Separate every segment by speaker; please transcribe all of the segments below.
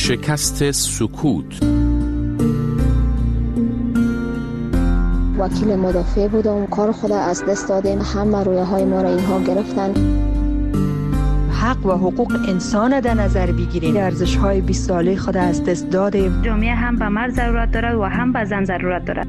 Speaker 1: شکست سکوت.
Speaker 2: وکیل مدافع بودم، کار خود از دست دادیم، همه رویاهای ما را اینها گرفتن.
Speaker 3: حق و حقوق انسان در نظر بگیریم، ارزش‌های 20 ساله خود از دست دادیم.
Speaker 4: جامعه هم به مرد ضرورت دارد و هم به زن ضرورت دارد.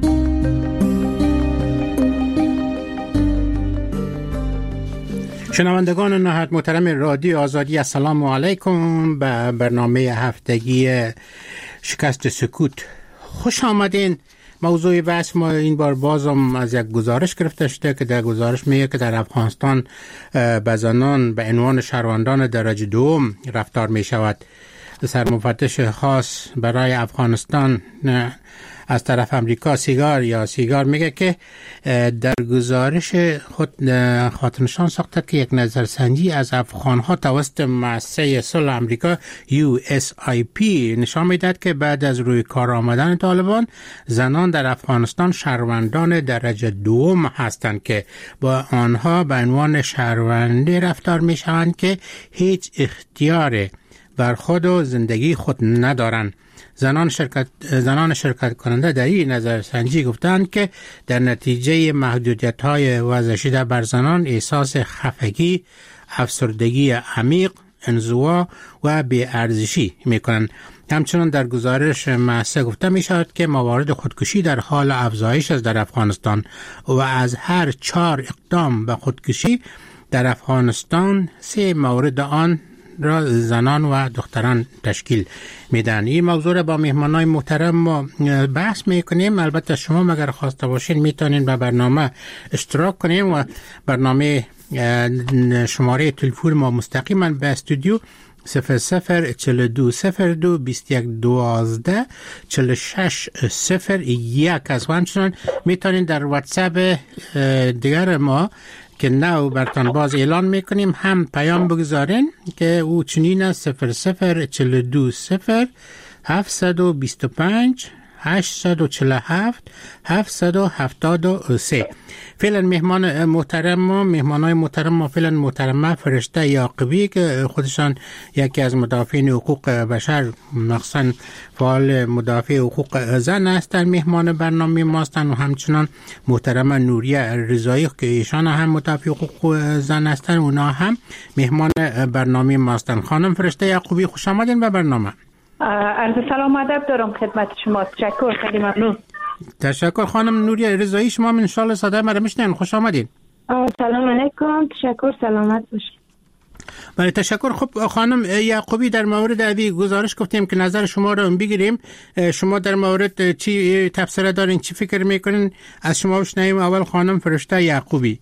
Speaker 5: شنوندگان نهایت محترم رادیو آزادی، السلام علیکم به برنامه هفتگی شکست سکوت. خوش آمدین. موضوع بحث ما این بار بازم از یک گزارش گرفته شده که در گزارش میگه که در افغانستان به زنان به عنوان شهروندان درجه دوم رفتار می شود. سرمفتش خاص برای افغانستان از طرف امریکا سیگار میگه که در گزارش خود خاطرنشان ساخته که یک نظرسنجی از افغانها توسط مؤسسه صلح امریکا USIP نشان میدهد که بعد از روی کار آمدن طالبان زنان در افغانستان شهروندان درجه دوم هستند که با آنها به عنوان شهرونده رفتار میشوند که هیچ اختیار بر خود و زندگی خود ندارند. زنان شرکت کننده در این نظرسنجی گفتند که در نتیجه محدودیت‌های وضع شده بر زنان احساس خفگی، افسردگی عمیق، انزوا و بی‌ارزشی می‌کنند. همچنان در گزارش مؤسسه گفته می‌شود که موارد خودکشی در حال افزایش است در افغانستان و از هر 4 اقدام به خودکشی در افغانستان 3 مورد آن را زنان و دختران تشکیل میدن. این موضوع را با مهمانای محترم ما بحث میکنیم. البته شما مگر خواسته باشین میتونین به برنامه اشتراک کنیم و برنامه شماره تلفن ما مستقیما به استودیو 004202 2112 4601 است و همچنان میتونین در واتساپ دیگر ما که نو برتان باز اعلان میکنیم هم پیام بگذارین که او چنین است: 0042 725 847 773. فعلا مهمانای محترم ما فعلا محترمه فرشته یعقوبی که خودشان یکی از مدافعین حقوق بشر، مخصوصا فعال مدافع حقوق زن هستند، مهمان برنامه ما هستند، و همچنان محترمه نوریه رضایی که ایشان هم مدافع حقوق زن هستند، اونا هم مهمان برنامه ما هستند. خانم فرشته یعقوبی خوش آمدین به برنامه.
Speaker 4: عرض سلام و ادب دارم خدمت شما. تشکر، خیلی ممنون.
Speaker 5: تشکر. خانم نوریه رضایی شما ان شاء الله صدای ما را میشنین. خوش آمدین.
Speaker 6: سلام علیکم. تشکر، سلامت باشید.
Speaker 5: بله تشکر. خب خانم یعقوبی، در مورد اوی گزارش گفتیم که نظر شما را بگیریم. شما در مورد چی تفسیر دارین، چی فکر میکنین؟ از شما بشنویم. اول خانم فرشته یعقوبی.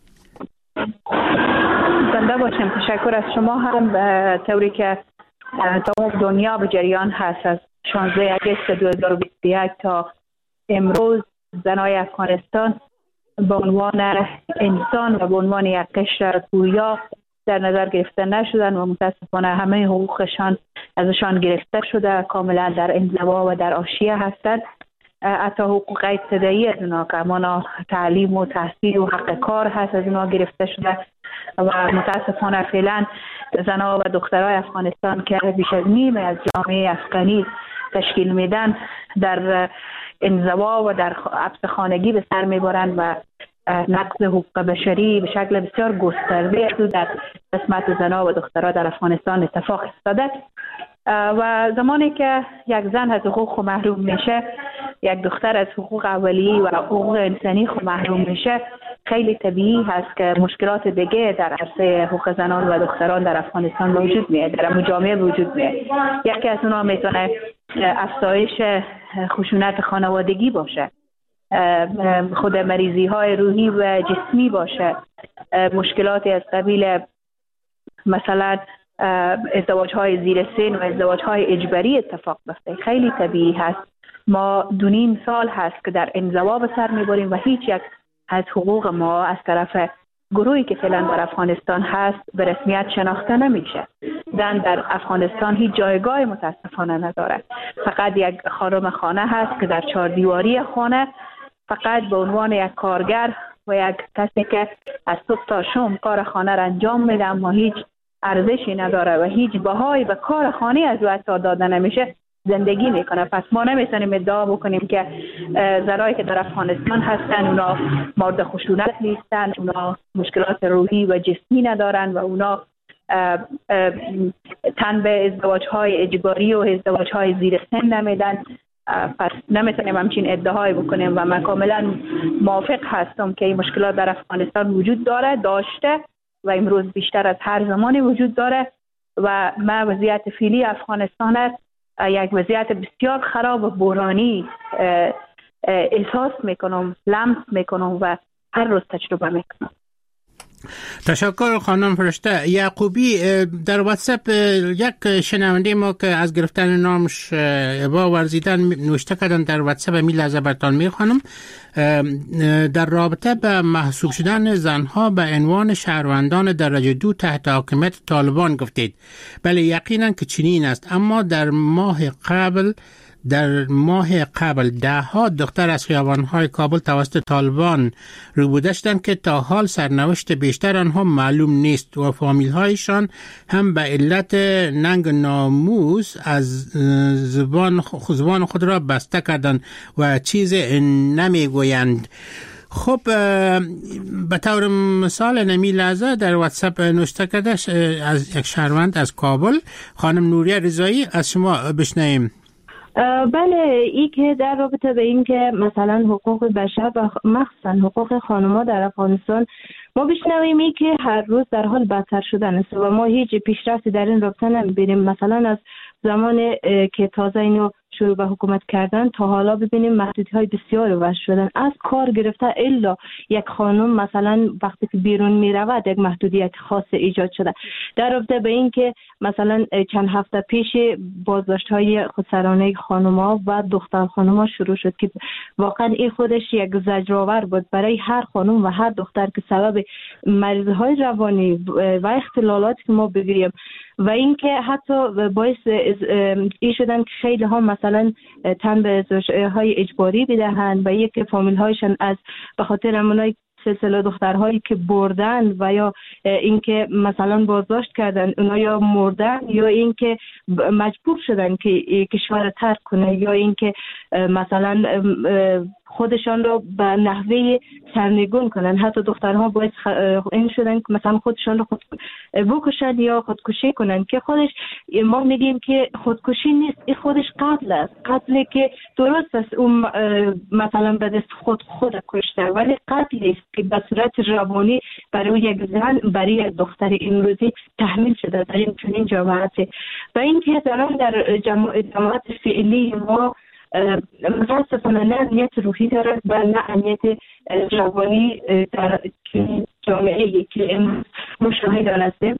Speaker 4: زنده باشیم. تشکر از شما هم به طوری که تمام دنیا به جریان هست. از 16 اگست 2021 تا امروز زنای افغانستان به عنوان انسان و به عنوان یک قشر گویا در نظر گرفته نشدن و متاسفانه همه حقوقشان ازشان گرفته شده، کاملا در انزوا و در حاشیه هستند. حتی حقوق ابتدایی از اونا که همانا تعلیم و تحصیل و حق کار هست از اونا گرفته شده و متاسفانه فعلا زنها و دخترای افغانستان که بیش از نیم از جامعه افغانی تشکیل میدن در انزوا و در حبس خانگی به سر میبرند و نقض حقوق بشری به شکل بسیار گسترده در قسمت زنها و دخترها در افغانستان اتفاق افتاده. و زمانی که یک زن از حقوق محروم میشه، یک دختر از حقوق اولیه و حقوق انسانی محروم میشه، خیلی طبیعی هست که مشکلات دیگه در عرصه حقوق زنان و دختران در افغانستان وجود میاد، در جامعه وجود میاد. یکی از اونها میتونه افزایش خشونت خانوادگی باشه، خود مریضی های روحی و جسمی باشه، مشکلاتی از قبیل مثلا ازدواج های زیر سن و ازدواج های اجباری اتفاق بیفته. خیلی طبیعی هست. ما 2.5 سال هست که در انزوا به سر میبریم و هیچ یک از حقوق ما از طرف گروهی که فعلا در افغانستان هست به رسمیت شناخته نمیشه. زن در افغانستان هیچ جایگاه متاسفانه نداره. فقط یک خانم خانه هست که در 4 دیواری خانه فقط به عنوان یک کارگر و یک کسی که از صبح تا شام کار خانه را انجام میده، اما هیچ ارزشی نداره و هیچ بهایی به کار خانه از او حتی داده نمیشه. زندگی میکنه. پس ما نمیتونیم ادعا بکنیم که زنایی که در افغانستان هستن اونا مورد خشونت نیستن، اونا مشکلات روحی و جسمی ندارن و اونا تن به ازدواج‌های اجباری و ازدواج‌های زیر سن نمیدن. پس نمیتونیم همچین ادعای بکنیم و من کاملا موافق هستم که این مشکلات در افغانستان وجود داشته و امروز بیشتر از هر زمانی وجود داره و ما وضعیت فعلی افغانستان است یک وضعیت بسیار خراب و بحرانی احساس میکنم، لمس میکنم و هر روز تجربه میکنم.
Speaker 5: تشکر خانم فرشته یعقوبی. در واتساپ یک شنونده ما که از گرفتن نامش ابا ورزیدن نوشته کردن در واتساپ می لحظه برتان می خانم در رابطه به محسوب شدن زنها به عنوان شهروندان درجه 2 تحت حاکمیت طالبان گفتید. بله یقینا که چنین است، اما در ماه قبل ده ها دختر از خیابان‌های کابل توسط طالبان روبوده شدند که تا حال سرنوشت بیشتر آنها معلوم نیست و فامیل‌هایشان هم به علت ننگ ناموس از زبان خود را بسته کردند و چیز نمیگویند. خب به طور مثال نمی لحظه در واتساپ نوشته کرده از یک شهروند از کابل، خانم نوریه رضایی، از شما بشنویم.
Speaker 6: بله، این که در رابطه به این که مثلا حقوق بشر و مخصوصا حقوق خانم‌ها در افغانستان ما بشنویم این که هر روز در حال بدتر شدن است و ما هیچ پیشرفتی در این رابطه نمی‌بینیم. مثلا از زمان که تازه اینو شروع به حکومت کردن تا حالا ببینیم محدودیت‌های بسیار وضع شدن، از کار گرفته الا یک خانم مثلا وقتی که بیرون میرود یک محدودیت خاص ایجاد شده. در رابطه به این که مثلا چند هفته پیش بازداشت‌های خودسرانه خانم‌ها و دختر خانم‌ها شروع شد که واقعا این خودش یک زجرآور بود برای هر خانم و هر دختر که سبب مریضی‌های روانی و اختلالاتی که ما بگیریم و اینکه حتی باعث این شدن که خیلی ها مثلا تن به ازدواج‌های اجباری بدهند و یک فامیل هایشان از به خاطر همونای سلسله دخترهایی که بردن و یا اینکه مثلا بازداشت کردن اونا یا مردن یا اینکه مجبور شدن که کشور ترک کنه یا اینکه مثلا خودشان را به نحوه سرنگون کنن. حتی دخترها باید این شدن که مثلا خودشان را بکشن یا خودکشی کنن که خودش ما میگیم که خودکشی نیست، این خودش قتل است. قتلی که درست است اون مثلا به دست خود کشته، ولی قتلی است که به صورت روانی برای یک زن، برای یک دختر امروزی تحمیل شده در این چنین جماعتی. و این که زنان در جماعت فعلی ما متاسفانه نه امنیت روحی دارد و نه امنیت روانی در جامعه که مشاهده هستیم.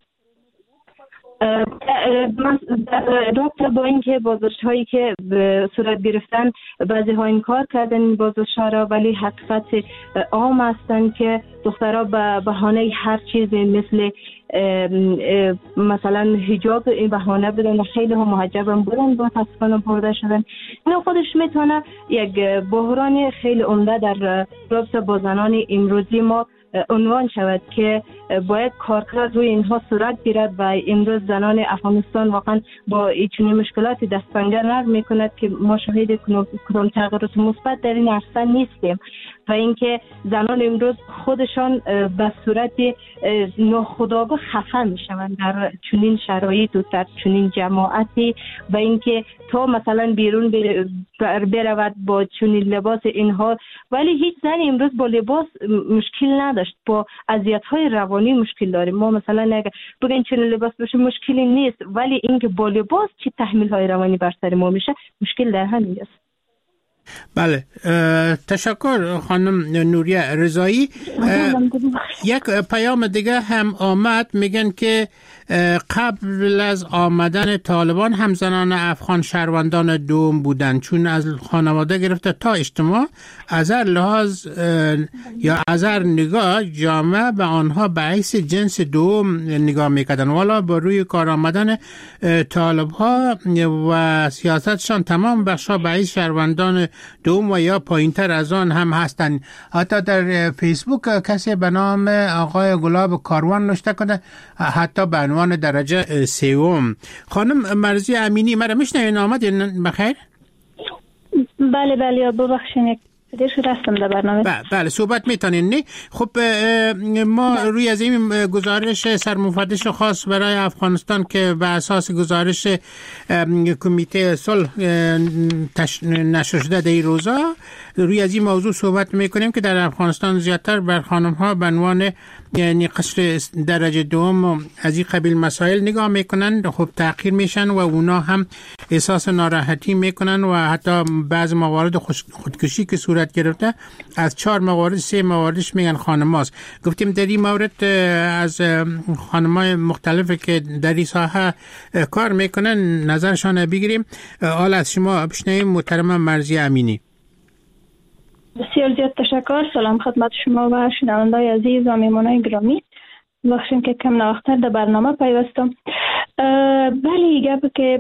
Speaker 6: در رابطه با اینکه بازداشت‌هایی که صورت گرفتن بعضی ها انکار کردن این بازداشت‌ها را، ولی حقیقت عام هستند که دخترها به بهانه هر چیزی مثل مثلا حجاب این بهانه بدن، خیلی ها محجب هم بودن با تصفیان برده شدن. این خودش میتونه یک بحران خیلی عمده در رابطه با زنان امروزی ما عنوان شود که باید کارکرد روی اینها صورت گیرد و امروز زنان افغانستان واقعا با این مشکلاتی دستنگر نرم میکند که ما شاهد کدام تغییرات مثبت در این عرصه نیستیم و اینکه زنان امروز خودشان به صورت ناخودآگاه خفه میشوند در چنین شرایط و در چنین جماعتی و اینکه تا مثلا بیرون برود با چنین لباس اینها، ولی هیچ زن امروز با لباس مشکل نداشت، با اذیت‌های روانی مشکل داریم. ما مثلا اگه بگین چنین لباس بشه مشکلی نیست، ولی اینکه با لباس چه تحمیل‌های روانی بر سر ما میشه مشکل در همین است.
Speaker 5: بله، تشکر خانم نوریه رضایی. یک پیام دیگه هم آمد، میگن که قبل از آمدن طالبان هم زنان افغان شهروندان دوم بودند، چون از خانواده گرفته تا اجتماع از هر لحاظ یا از هر نگاه جامعه به آنها به حیث جنس دوم نگاه میکردن. والا با روی کار آمدن طالب ها و سیاستشان تمام بخشا به حیث شهروندان دوم و یا پایینتر از آن هم هستند. حتی در فیسبوک کسی به نام آقای گلاب کاروان نوشته کنه، حتی به عنوان درجه سوم. خانم مرضی امینی، مرا میشنوین؟ آمدین بخیر؟
Speaker 6: بله ببخشید دیر شده هستم در برنامه.
Speaker 5: بله صحبت میتونین نه؟ خب ما روی از این گزارش سرمفتش خاص برای افغانستان که به اساس گزارش کمیته صلح نشر شده در این روزا، روی از این موضوع صحبت میکنیم که در افغانستان زیادتر بر خانم ها به عنوان یعنی قشر درجه دوم از این قبیل مسائل نگاه میکنن، خب تأخیر میشن و اونا هم احساس ناراحتی میکنن و حتی بعض موارد خودکشی که صورت گرفته از 4 موارد 3 مواردش میگن خانم هاست. گفتیم در این مورد از خانم های مختلفی که در این ساحه کار میکنن نظرشان بگیریم. حالا از شما بشنویم محترم مرضی امینی.
Speaker 6: بسیار زیاد تشکر. سلام خدمت شما و شنوندگان عزیز و میهمانان گرامی. بخشیم که کم نواختر در برنامه پیوستم. بله گپ که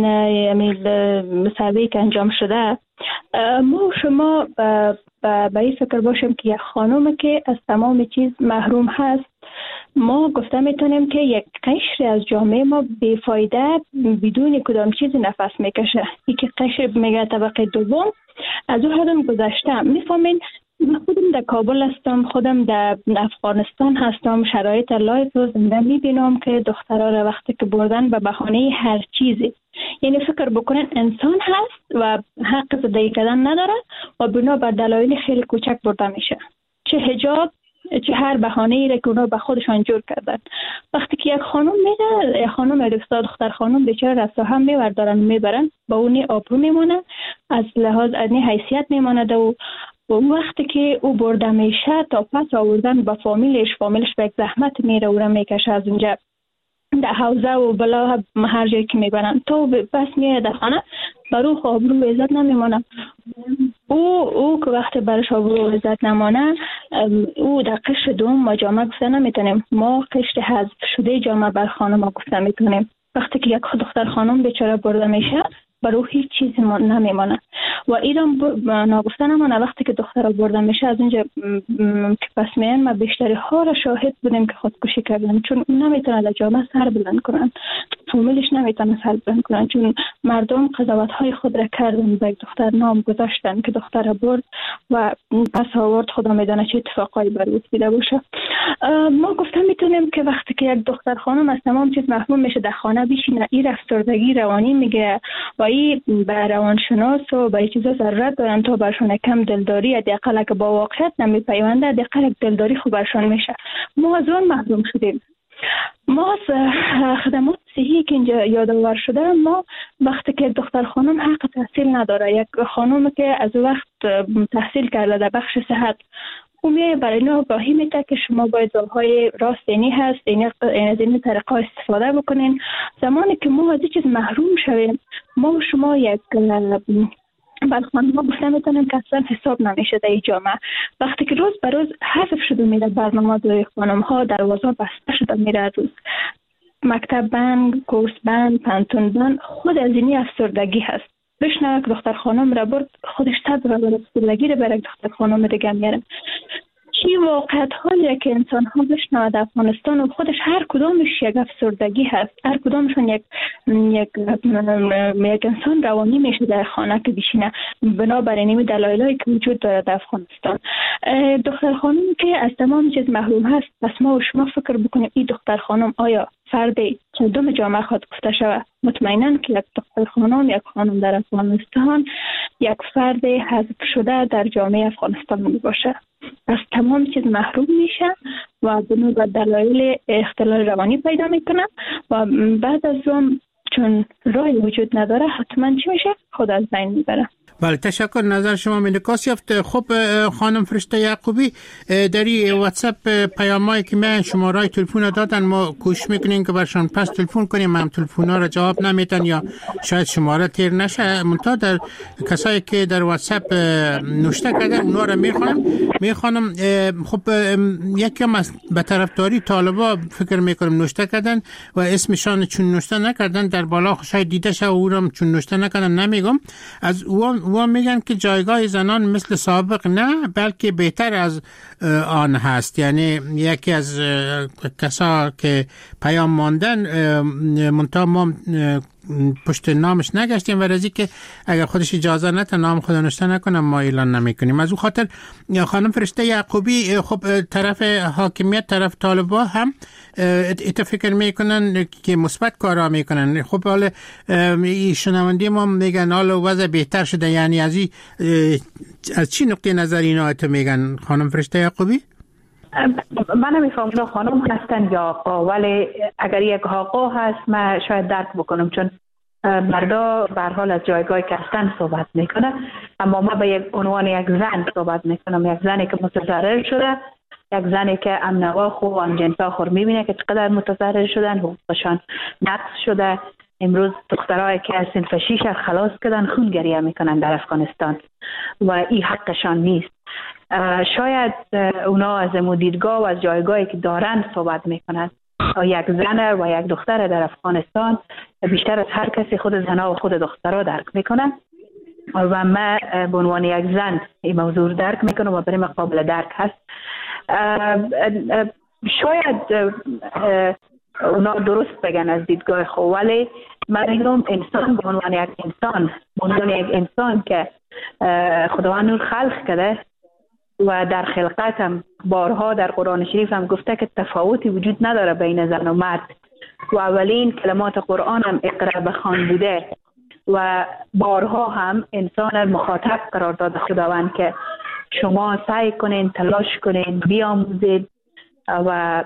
Speaker 6: مسابقه که انجام شده، ما و شما به این فکر باشیم که یک خانم که از تمام چیز محروم هست، ما گفته میتونیم که یک قشر از جامعه ما بیفایده بدون کدام چیزی نفس میکشه. این که قشر میگه طبقه دوم از او حدم گذشته. میفهمین من خودم در کابل هستم، خودم در افغانستان هستم، شرایط لایف رو زنده میبینم که دخترها را وقتی که بردن به بهانه هر چیزی، یعنی فکر بکنن انسان هست و حق زندگی کردن نداره و بنا بر دلایل خیلی کوچک برده میشه، چه حجاب چه هر بهانه‌ای را که اونا به خودشان جور کردن. وقتی که یک خانم میره، یک خانم دختر خانم بیچاره رسا هم میبردارن میبرن، با اونی آبرو میمونه، از لحاظ ادنی حیثیت میماند و وقتی که او برده میشه تا پس آوردن با فامیلش به یک زحمت میره و را میکشه از اونجا در حوزه و بلا هر جایی که میبرن تو بس میره در خانه، برو آبرو و عزت نمیمانه. او که وقتی برش آبرو و عزت نمانه، او در قشر دوم ما جامعه گفته نمیتونیم، ما قشر حذف شده جامعه بر خانم ها گفته میتونیم. وقتی که یک دختر خانم بیچاره برده میشه برو هیچ چیزی نمیمانه و ایران ناگفته نمانه. وقتی که دختر برده میشه از اینجا که پس میان ما بیشتری ها را شاهد بودیم که خودکشی کردن، چون نمیتونه در جامعه سر بلند کنن، فامیلش نمیتونه سر بلند کنن، چون مردم قضاوت های خود را کردن، به یک دختر نام گذاشتن که دختر برد و پس آورد خدا میدانه چه اتفاقایی بر دیده باشه. ما گفته میتونیم که وقتی که یک دختر خانم از تمام چیز محروم میشه، در خانه بشینه، این افسردگی روانی میگه و این به روانشناس و به چیزا ضرورت دارن تا برشون کم دلداری، حداقل که با واقعیت نمیپیونده، حداقل دلداری خوب برشون میشه. ما از اون محروم شدیم. ما از خدمات صحی که اینجا یادآور شده، ما وقتی که دختر خانم حق تحصیل نداره، یک خانم که از وقت تحصیل کرده در بخش صحت، میای برای اینا آگاهی میده که شما باید راههای راست اینی هست، از این طریقه استفاده بکنین. زمانی که ما از این چیز محروم شویم، ما و شما یک خانم ها گفته میتونیم که اصلا حساب نمیشه در این جامعه. وقتی که روز به روز حذف شده میره برنامه دوی خانم ها، دروازه بسته شده میره، روز مکتب بند، کورس بند، پانتون بند، خود از اینی افسردگی هست. بشنوه که دختر خانم را برد، خودش تب را برد افسردگی را برد دختر خانم دیگه میاره. چی واقعیت هایی که انسان ها بشنوه در افغانستان و خودش هر کدامش یک افسردگی هست، هر کدامشون یک انسان روانی میشه در خانه که بشینه بنابراین این دلایلی که وجود داره در افغانستان. دختر خانم که از تمام چیز محروم هست، پس ما و شما فکر بکنیم این دختر خانم آیا فردی که دوم جامعه خود گفته شود؟ مطمئناً که یک دختر خانم، یک خانم در افغانستان یک فرد حذف شده در جامعه افغانستان می باشه، از تمام چیز محروم میشه و به دلایل اختلال روانی پیدا میکنه و بعد از اون چون رای وجود نداره حتما چی میشه؟ خود از بین میبره.
Speaker 5: بله تشکر، نظر شما انعکاس یافت. خب خانم فرشته یعقوبی، در واتساپ پیامایی که من شماره تلفن دادن، ما کوشش میکنیم که برشان پس تلفن کنیم، هم تلفن‌ها را جواب نمیدن یا شاید شماره تیر نشه. منتها در کسایی که در واتساپ نوشته کردن اونا را میخوانم. خب یکی هم به طرفداری طالبا فکر میکنم نوشته کردن و اسمشان چون نوشته نکردن در بالا شاید دیده شه، او را چون نوشته نکردن نمیگم. از و میگن که جایگاه زنان مثل سابق نه بلکه بهتر از آن هست. یعنی یکی از کسا که پیام ماندن منتها ما پشت نامش نگشتیم و رازی که اگر خودش اجازه نده نام خود نوشته نکنه ما اعلان نمیکنیم. از اون خاطر خانم فرشته یعقوبی خب طرف حاکمیت طرف طالبا هم فکر میکنن که مثبت کارا میکنن. خب حالا شنوندی ما میگن حالا وضع بهتر شده، یعنی از چی نقطه نظر اینا تو میگن خانم فرشته یعقوبی؟
Speaker 4: من نمیفهمم خانم هستن یا آقا، ولی اگر یک آقا هست من شاید درک بکنم، چون مردا به هر حال از جایگاهی که هستن صحبت میکنه، اما ما به یک عنوان یک زن صحبت میکنم، یک زنی که متضرر شده، یک زنی که امنوا خو و همجنسا خور میبینه که چقدر متضرر شدن، حقوقشان نقض شده. امروز دخترایی که از صنف 6 خلاص کردن خون گریه میکنن در افغانستان و این حقشان نیست. شاید اونا از دیدگاه و از جایگاهی که دارن صحبت میکنن. یک زن و یک دختر در افغانستان بیشتر از هر کسی خود زنها و خود دخترها درک میکنن و من به عنوان یک زن این موضوع درک میکنم و برای من قابل درک هست. شاید اونا درست بگن از دیدگاه خود، ولی من میگم انسان به عنوان یک انسان، به عنوان یک انسان که خداوند نور خلق کرده و در خلقت هم بارها در قرآن شریف هم گفته که تفاوتی وجود نداره بین زن و مرد و اولین کلمات قرآن هم اقرا بخوان بوده و بارها هم انسان مخاطب قرار داده خداوند که شما سعی کنین، تلاش کنین، بیاموزید و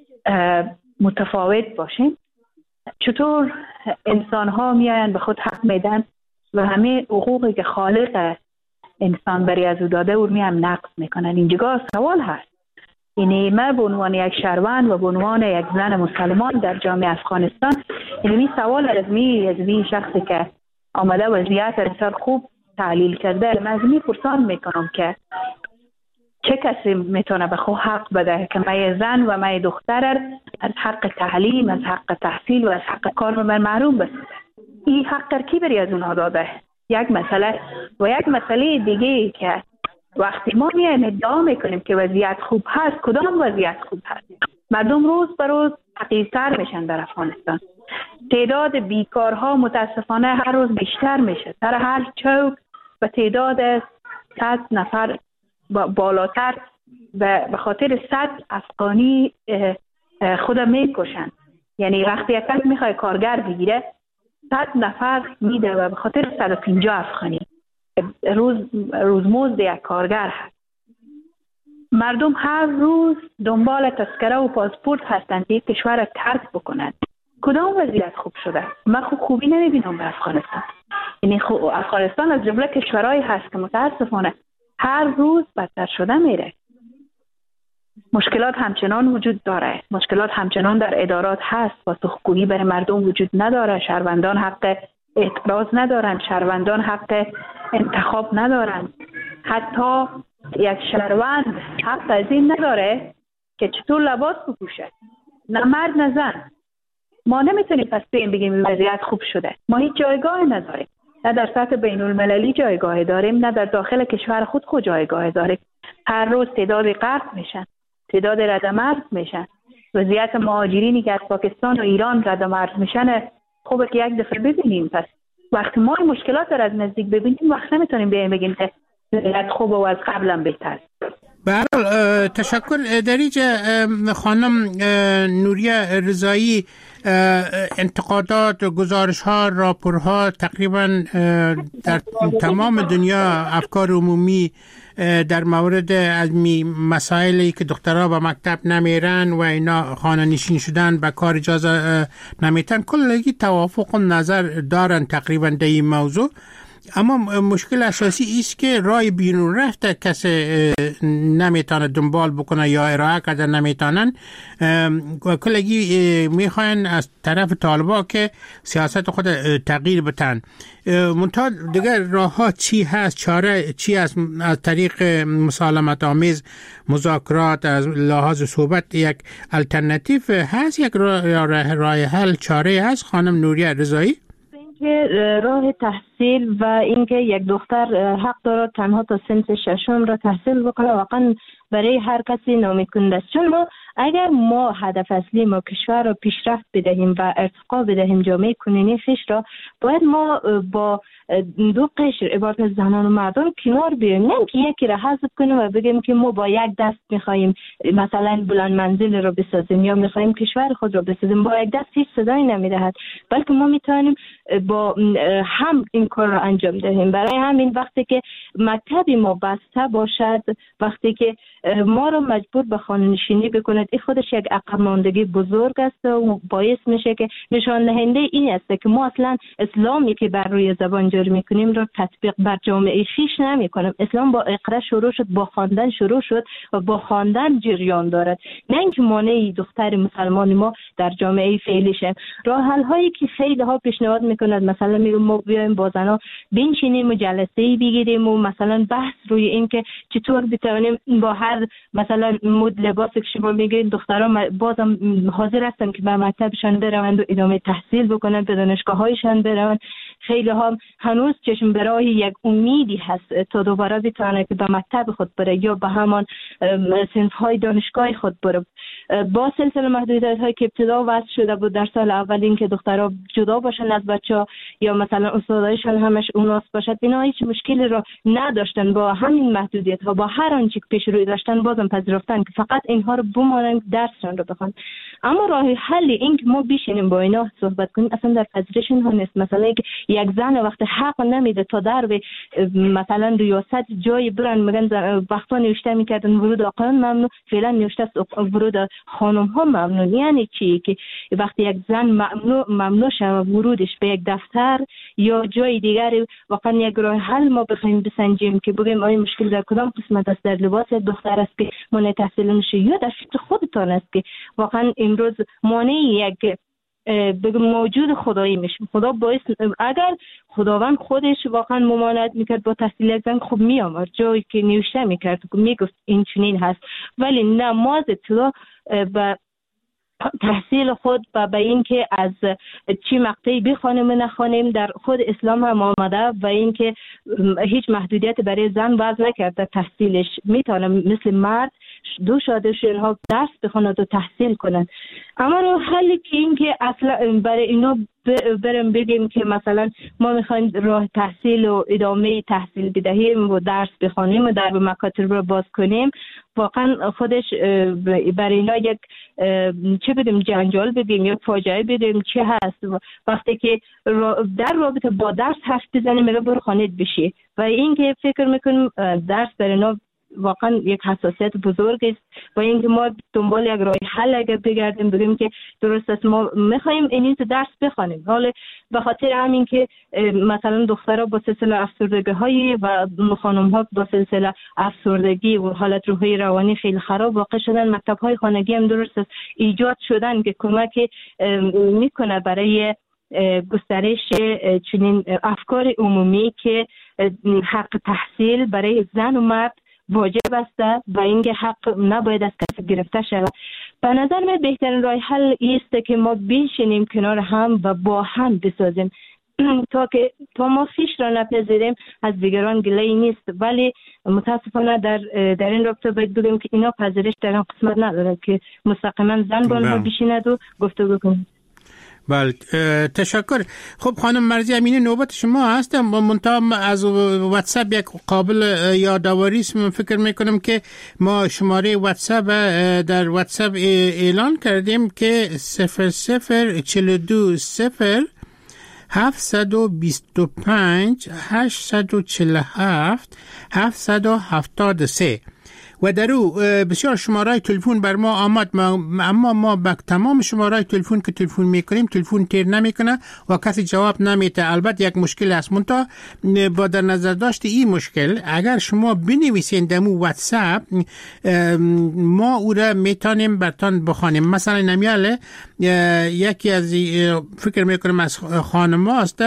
Speaker 4: متفاوت باشین. چطور انسان ها میاین به خود حق میدن و همه حقوقی که خالق انسان برای از او داده او هم نقض میکنن. اینجا سوال هست. یعنی من به عنوان یک شهروند و به عنوان یک زن مسلمان در جامعه افغانستان این سوال از می شخصی که آمده وضعیت رسال خوب تحلیل کرده، من از می پرسان میکنم که چه کسی میتونه به خود حق بده که من زن و من دختر از حق تعلیم، از حق تحصیل و از حق کار من محروم بسازه؟ این حق کی بری از اونها داده؟ یک مسئله و یک مسئله دیگه که وقتی ما میایم ادعا میکنیم که وضعیت خوب هست، کدام وضعیت خوب هست؟ مردم روز به روز فقیرتر میشن در افغانستان. تعداد بیکارها متاسفانه هر روز بیشتر میشه. در هر چوک به تعداد 100 نفر بالاتر به خاطر 100 افغانی خود میکشن. یعنی وقتی یک کس میخواد کارگر بگیره 100 نفر میده و به خاطر 150 افغانی روزمزد یک کارگر هست. مردم هر روز دنبال تذکره و پاسپورت هستند یک کشور را ترک بکنند. کدام وضعیت خوب شده؟ من خوبی نمیبینم به افغانستان. یعنی افغانستان از جمله کشورهایی هست که متاسفانه هر روز بدتر شده میره. مشکلات همچنان وجود داره، مشکلات همچنان در ادارات هست، پاسخگویی برای مردم وجود نداره، شهروندان حق اعتراض ندارن، شهروندان حق انتخاب ندارن. حتی یک شهروند حق از این نداره که چطور لباس بپوشه، نه مرد نه زن. ما نمیتونیم پس بگیم وضعیت خوب شده. ما هیچ جایگاه نداریم، نه در سطح بین المللی جایگاه داریم، نه در داخل کشور خود جایگاه داریم. هر روز تعداد غرق میشن، تعداد ردمرز میشن. وضعیت مهاجرینی که از پاکستان و ایران ردمرز میشن خوبه که یک دفعه ببینیم. پس وقتی ما این مشکلات رو از نزدیک ببینیم وقت نمیتونیم بگیم که وضعیت خوبه و از قبلا بهتر.
Speaker 5: برحال تشکر. در اینجا خانم نوریه رضایی، انتقادات، گزارش‌ها، راپورها تقریبا در تمام دنیا افکار عمومی در مورد از مسائلی که دخترها به مکتب نمیرن و اینا خانه نشین شدن به کار اجازه نمیتن کلگی توافق و نظر دارن تقریبا در این موضوع. اما مشکل اساسی است که راه بیرون رفته کسی نمیتونه دنبال بکنه یا ارائه کرده نمیتونن. کلگی میخواین از طرف طالبا که سیاست خود تغییر بتن. منتها دیگر راه ها چی هست؟ چاره چی هست؟ از طریق مسالمت آمیز، مذاکرات، از لحاظ صحبت یک الटरनेटिव هست؟ یک راه حل چاره هست خانم نوریه رضایی؟
Speaker 6: راه تحصیل تحصیل و اینکه یک دختر حق داره تنها تا صنف ششم را تحصیل بکنه واقعا برای هر کسی نامی‌کننده است. چون اگر ما هدف اصلی ما کشور را پیشرفت بدهیم و ارتقا بدهیم جامعه کنونی خویش را، باید ما با دو قشر عبارت از زنان و مردان کنار بیاییم، نه که یکی را حذف کنیم و بگیم که ما با یک دست میخواهیم مثلا بلند منزل را بسازیم یا میخواهیم کشور خود را بسازیم. با یک دست هیچ صدایی نمیدهد، بلکه ما میتونیم با هم این کار را انجام دهیم. برای همین وقتی که مکتبی ما بسته باشد، وقتی که ما را مجبور به خانه نشینی بکند، این خودش یک عقب ماندگی بزرگ است و باعث میشه که نشان دهنده این است که ما اصلا اسلامی که بر روی زبان جاری میکنیم را تطبیق بر جامعه خویش نمیکنیم. اسلام با اقرا شروع شد، با خواندن شروع شد و با خواندن جریان دارد، نه اینکه مانع دختر مسلمان ما در جامعه فعلی شد. راه حل هایی که خیلی ها پیشنهاد میکند، مثلا میگم ما بیایم با زنا بنشینیم و جلسه‌ای بگیریم و مثلا بحث روی این که چطور بتوانیم با هر مثلا مد لباسی که شما میگین دخترها بازم حاضر هستن که به مکتبشان بروند و ادامه تحصیل بکنند، به دانشگاه‌هایشان بروند. خیلی ها هنوز چشم برای یک امیدی هست تا دوباره بتونه که به مکتب خود بره یا به همان صنف‌های دانشگاه خود بره. با سلسله محدودیت‌هایی که ابتدا وضع شده بود در سال اول، این که دخترها جدا باشن از بچه‌ها یا مثلا استادایشان همش اوناس باشد، اینا هیچ مشکلی را نداشتن. با همین محدودیت‌ها، با هر آنچه که پیش روی داشتن، بازم پذیرفتن که فقط اینها رو بمانن، درسشان رو بخوان. اما راه حل این که ما بشینیم با اینا صحبت کنیم اصلا در پذیرش اینها نیست. مثلا یک زن وقتی حق نمیده تا در به مثلا ریاست جای برن، میگن وقتا نوشته میکردن ورود آقایان ممنوع، فعلا نوشته است ورود خانم ها ممنوع. یعنی چی؟ که وقتی یک زن ممنوع شود ورودش به یک دفتر یا جای دیگری، واقعا یک راه حل ما بخوایم بسنجیم که بگیم آیا مشکل در کدام قسمت است، در لباس دختر است که مانع تحصیل نشه یا در فکر خودتان است که واقعا امروز مانع یک بگم موجود خدایی میشه. خدا باعث اگر خداوند خودش واقعا ممانعت میکرد با تحصیل یک زن، خب میامد جایی که نوشته میکرد میگفت این چنین هست، ولی نماز اطلاع به تحصیل خود و به این که از چی مقطعی بخوانیم و نخوانیم در خود اسلام هم آمده و این که هیچ محدودیت برای زن وضع نکرده. تحصیلش میتونه مثل مرد دو شادشونها درس بخواند و تحصیل کنند. اما رو حلی که این که اصلا برای اینا بریم بگیم که مثلا ما میخوایم راه تحصیل و ادامه تحصیل بدهیم و درس بخوانیم و در مکاتب رو باز کنیم، واقعا خودش برای اینا یک چه بدیم جنجال بدیم یا فاجعه بدیم چه هست. وقتی که در رابطه با درس حرف بزنیم میگه برو خانه بشی و این که فکر میکنیم درس برای اینا واقعا یک حساسیت بزرگ است و اینکه ما دنبال یک راه حل اگر بگردیم بگیم که درست است ما میخوایم این درس بخوانیم، حالا به خاطر همین که مثلا دخترها با سلسله افسردگی‌های و خانم‌ها با سلسله افسردگی و حالت روحی روانی خیلی خراب واقع شدن، مکتب‌های خانگی هم درست است ایجاد شدن که کمک میکنه برای گسترش چنین افکار عمومی که حق تحصیل برای زن و مرد واجب است و اینکه حق نباید از کسی گرفته شود. به نظر من بهترین راه حل است که ما بنشینیم کنار هم و با هم بسازیم تا ما خویش را نپذیریم از دیگران گله‌ای نیست، ولی متاسفانه در این رابطه باید بگیم که اینا پذیرش در این قسمت نداره که مستقیما زن با آنها بشیند و گفتگو کنند.
Speaker 5: بله تشکر. خب خانم مرضی امینی نوبت شما هستم. منتها از واتساپ یک قابل یادآوری است. من فکر میکنم که ما شماره واتساپ در واتساپ اعلان کردیم که 00420 725 847 773 و در او بسیار شماره تلفن بر ما آمد، اما ما به تمام شماره تلفن که تلفن میکنیم تلفن تیر نمیکنه و کسی جواب نمیده. البته یک مشکل است، منتها با در نظر داشت این مشکل اگر شما بنویسین در واتساپ ما او را میتونیم برتان بخوانیم. مثلا نمیاله یکی از فکر میکنم از خانم هاست،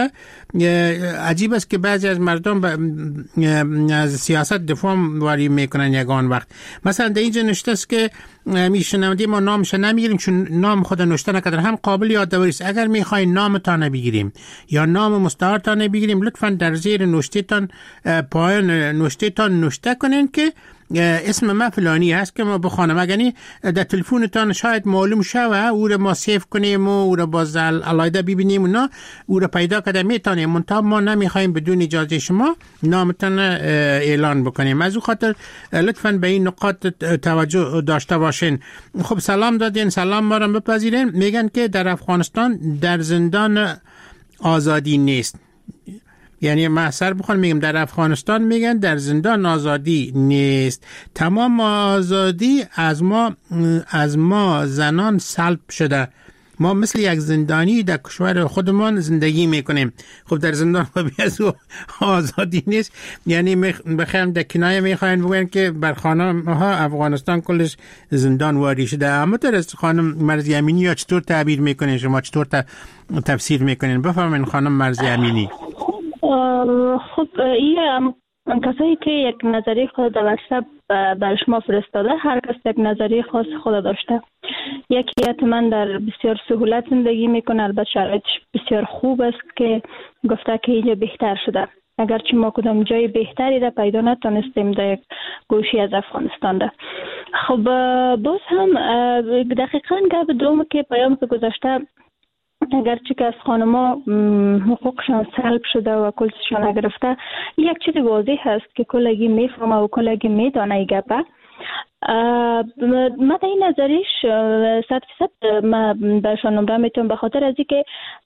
Speaker 5: عجیب است که بعضی از مردم از سیاست دفاع واری میکنن یگان وقت، مثلا در اینجا نوشته است که میشنونده ما نامش نمیگیریم چون نام خود نوشته نکردن. هم قابل یادآوری است اگر میخواین نامتان بگیریم یا نام مستعارتان بگیریم لطفا در زیر نوشتهتان پایان نوشتهتان نوشته کنین که اسم ما فلانی هست که ما بخوانم. اگر در تلفنتان شاید معلوم شوه او را ما سیف کنیم و او را باز علایده ببینیم و او را پیدا کرده میتونیم، منتها ما نمیخوایم بدون اجازه شما نامتان اعلان بکنیم. از او خاطر لطفاً به این نقاط توجه داشته باشین. خب سلام دادین، سلام ما را بپذیرین. میگن که در افغانستان در زندان آزادی نیست. یعنی من سر بخوام میگم در افغانستان میگن در زندان آزادی نیست، تمام آزادی از ما زنان سلب شده. ما مثل یک زندانی در کشور خودمان زندگی میکنیم. خب در زندان از آزادی نیست، یعنی بخوام در کنایه میخواین بگوین که بر خانم ها افغانستان کلش زندان واری شده. اما در از خانم مرزی امینی یا چطور تعبیر میکنین شما، چطور تفسیر میکنین؟ بفرمایید خانم مرزی امینی.
Speaker 6: خب این کسایی که یک نظریه خود در واتساپ بر شما فرستاده، هر کس یک نظریه خاص خود داشته. یکی حتما در بسیار سهولت زندگی میکنه، البته شرایطش بسیار خوب است که گفته که اینجا بهتر شده، اگرچه ما کدام جای بهتری را پیدا نتونستیم در یک گوشی از افغانستان ده. خب باز هم دقیقاً گپ دوم که پیام که گذاشته، اگرچه که از خانما حقوقشان سلب شده و کلشان نگرفته، یک چیز واضح هست که کلگی میفهمه و کلگی میدانه این گپه. من در این نظریش 100% من برشان نمره میتونم، به خاطر از اینکه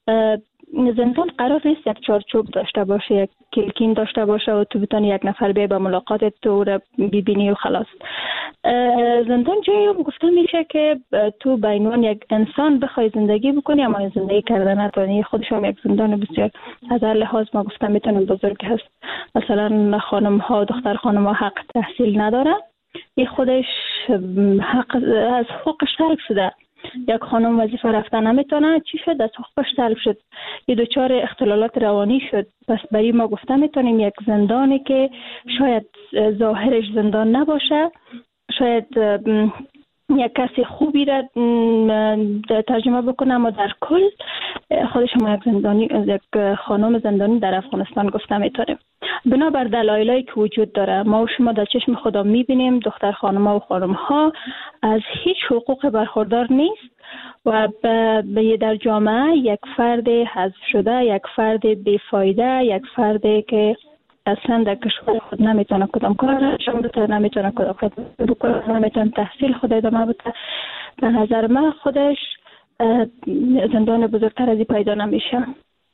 Speaker 6: زندان قرار نیست یک چارچوب داشته باشه، یک کلکین داشته باشه و تو بتونی یک نفر بیای به ملاقات تو را ببینی و خلاص. زندان جایی هم گفته میشه که تو به عنوان یک انسان بخوای زندگی بکنی اما زندگی کردن نتونی. خودش هم یک زندان بسیار از هر لحاظ ما گفتم میتونم بزرگ هست. مثلا خانم ها، دختر خانم ها حق تحصیل نداره، این خودش حق از حقوقش سلب شده. یک خانم وظیفه رفتن نمیتونه، چی شد؟ از حقوقش سلب شد، یه دچار اختلالات روانی شد. پس برای ما گفته میتونیم یک زندانی که شاید ظاهرش زندان نباشه، شاید یک کسی خوبی را ترجمه بکنه، اما در کل خودش هم یک زندانی، یک خانم زندانی در افغانستان گفته میتونیم. بنابر دلایلی که وجود داره، ما و شما در چشم خدا میبینیم دختر خانم‌ها و خانم‌ها از هیچ حقوق برخوردار نیست و در جامعه یک فرد حذف شده، یک فرد بیفایده، یک فردی که اصلا در کشور خود نمیتونه کدام کار انجام بده، نمیتونه کدام کار بکنه، نمیتونه تحصیل خود ادامه بده. به نظر من خودش زندان بزرگتر از این پیدا نمیشه.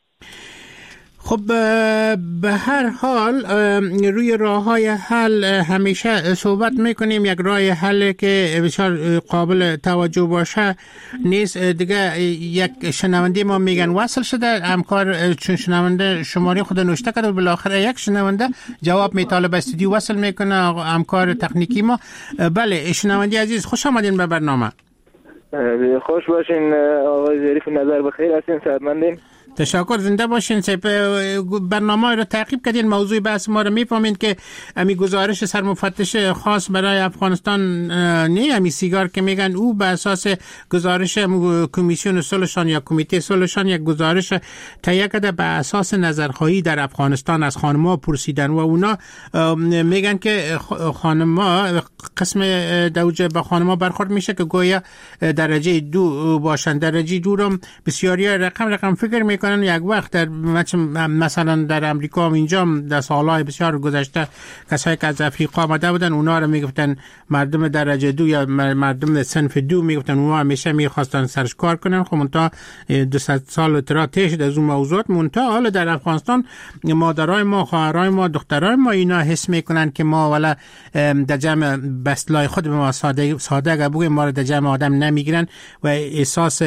Speaker 5: خب به هر حال روی راه‌های حل همیشه صحبت میکنیم. یک راه حل که بسیار قابل توجه باشه نیست. دیگه یک شنونده ما میگن وصل شده، همکار چون شنونده شماره خود نوشته کرده و بالاخره یک شنونده جواب میطالب استودیو وصل میکنه، همکار تکنیکی ما. بله شنونده عزیز، خوش آمدین به برنامه.
Speaker 7: خوش باشین آقای ظریف، نظر بخیر هستین، سعادتمندین.
Speaker 5: تشکر، زنده باشین. برنامه رو تعقیب کردین، موضوع بحث ما رو میفهمین که امی گزارش سرمفتش خاص برای افغانستان نه، امی سیگار که میگن او به اساس گزارش کمیسیون صلحشان یا کمیته صلحشان یک گزارش تهیه کرده به اساس نظرخواهی در افغانستان از خانم‌ها پرسیدن و اونا میگن که خانم‌ها قسم دوجه به خانم‌ها برخورد میشه که گویا درجه 2 باشن. درجه 2 رو بسیاری رقم فکر میکنن یک وقت در مثلا در امریکا و اینجا در سالهای بسیار گذشته کسایی که از افریقا آمده بودن اونا رو میگفتن مردم درجه 2 یا مردم صنف 2 میگفتن، اونا همیشه میخواستن سرش کار کنن. خب منتها 200 سال اطلاع شد از اون موضوعات. منتها حالا در افغانستان مادرای ما، خواهرای ما، دخترای ما اینا حس میکنن که ما ولا در جمع بسلای خود به ما ساده اگر بگویم ما رو در جمع آدم نمیگیرن و احساس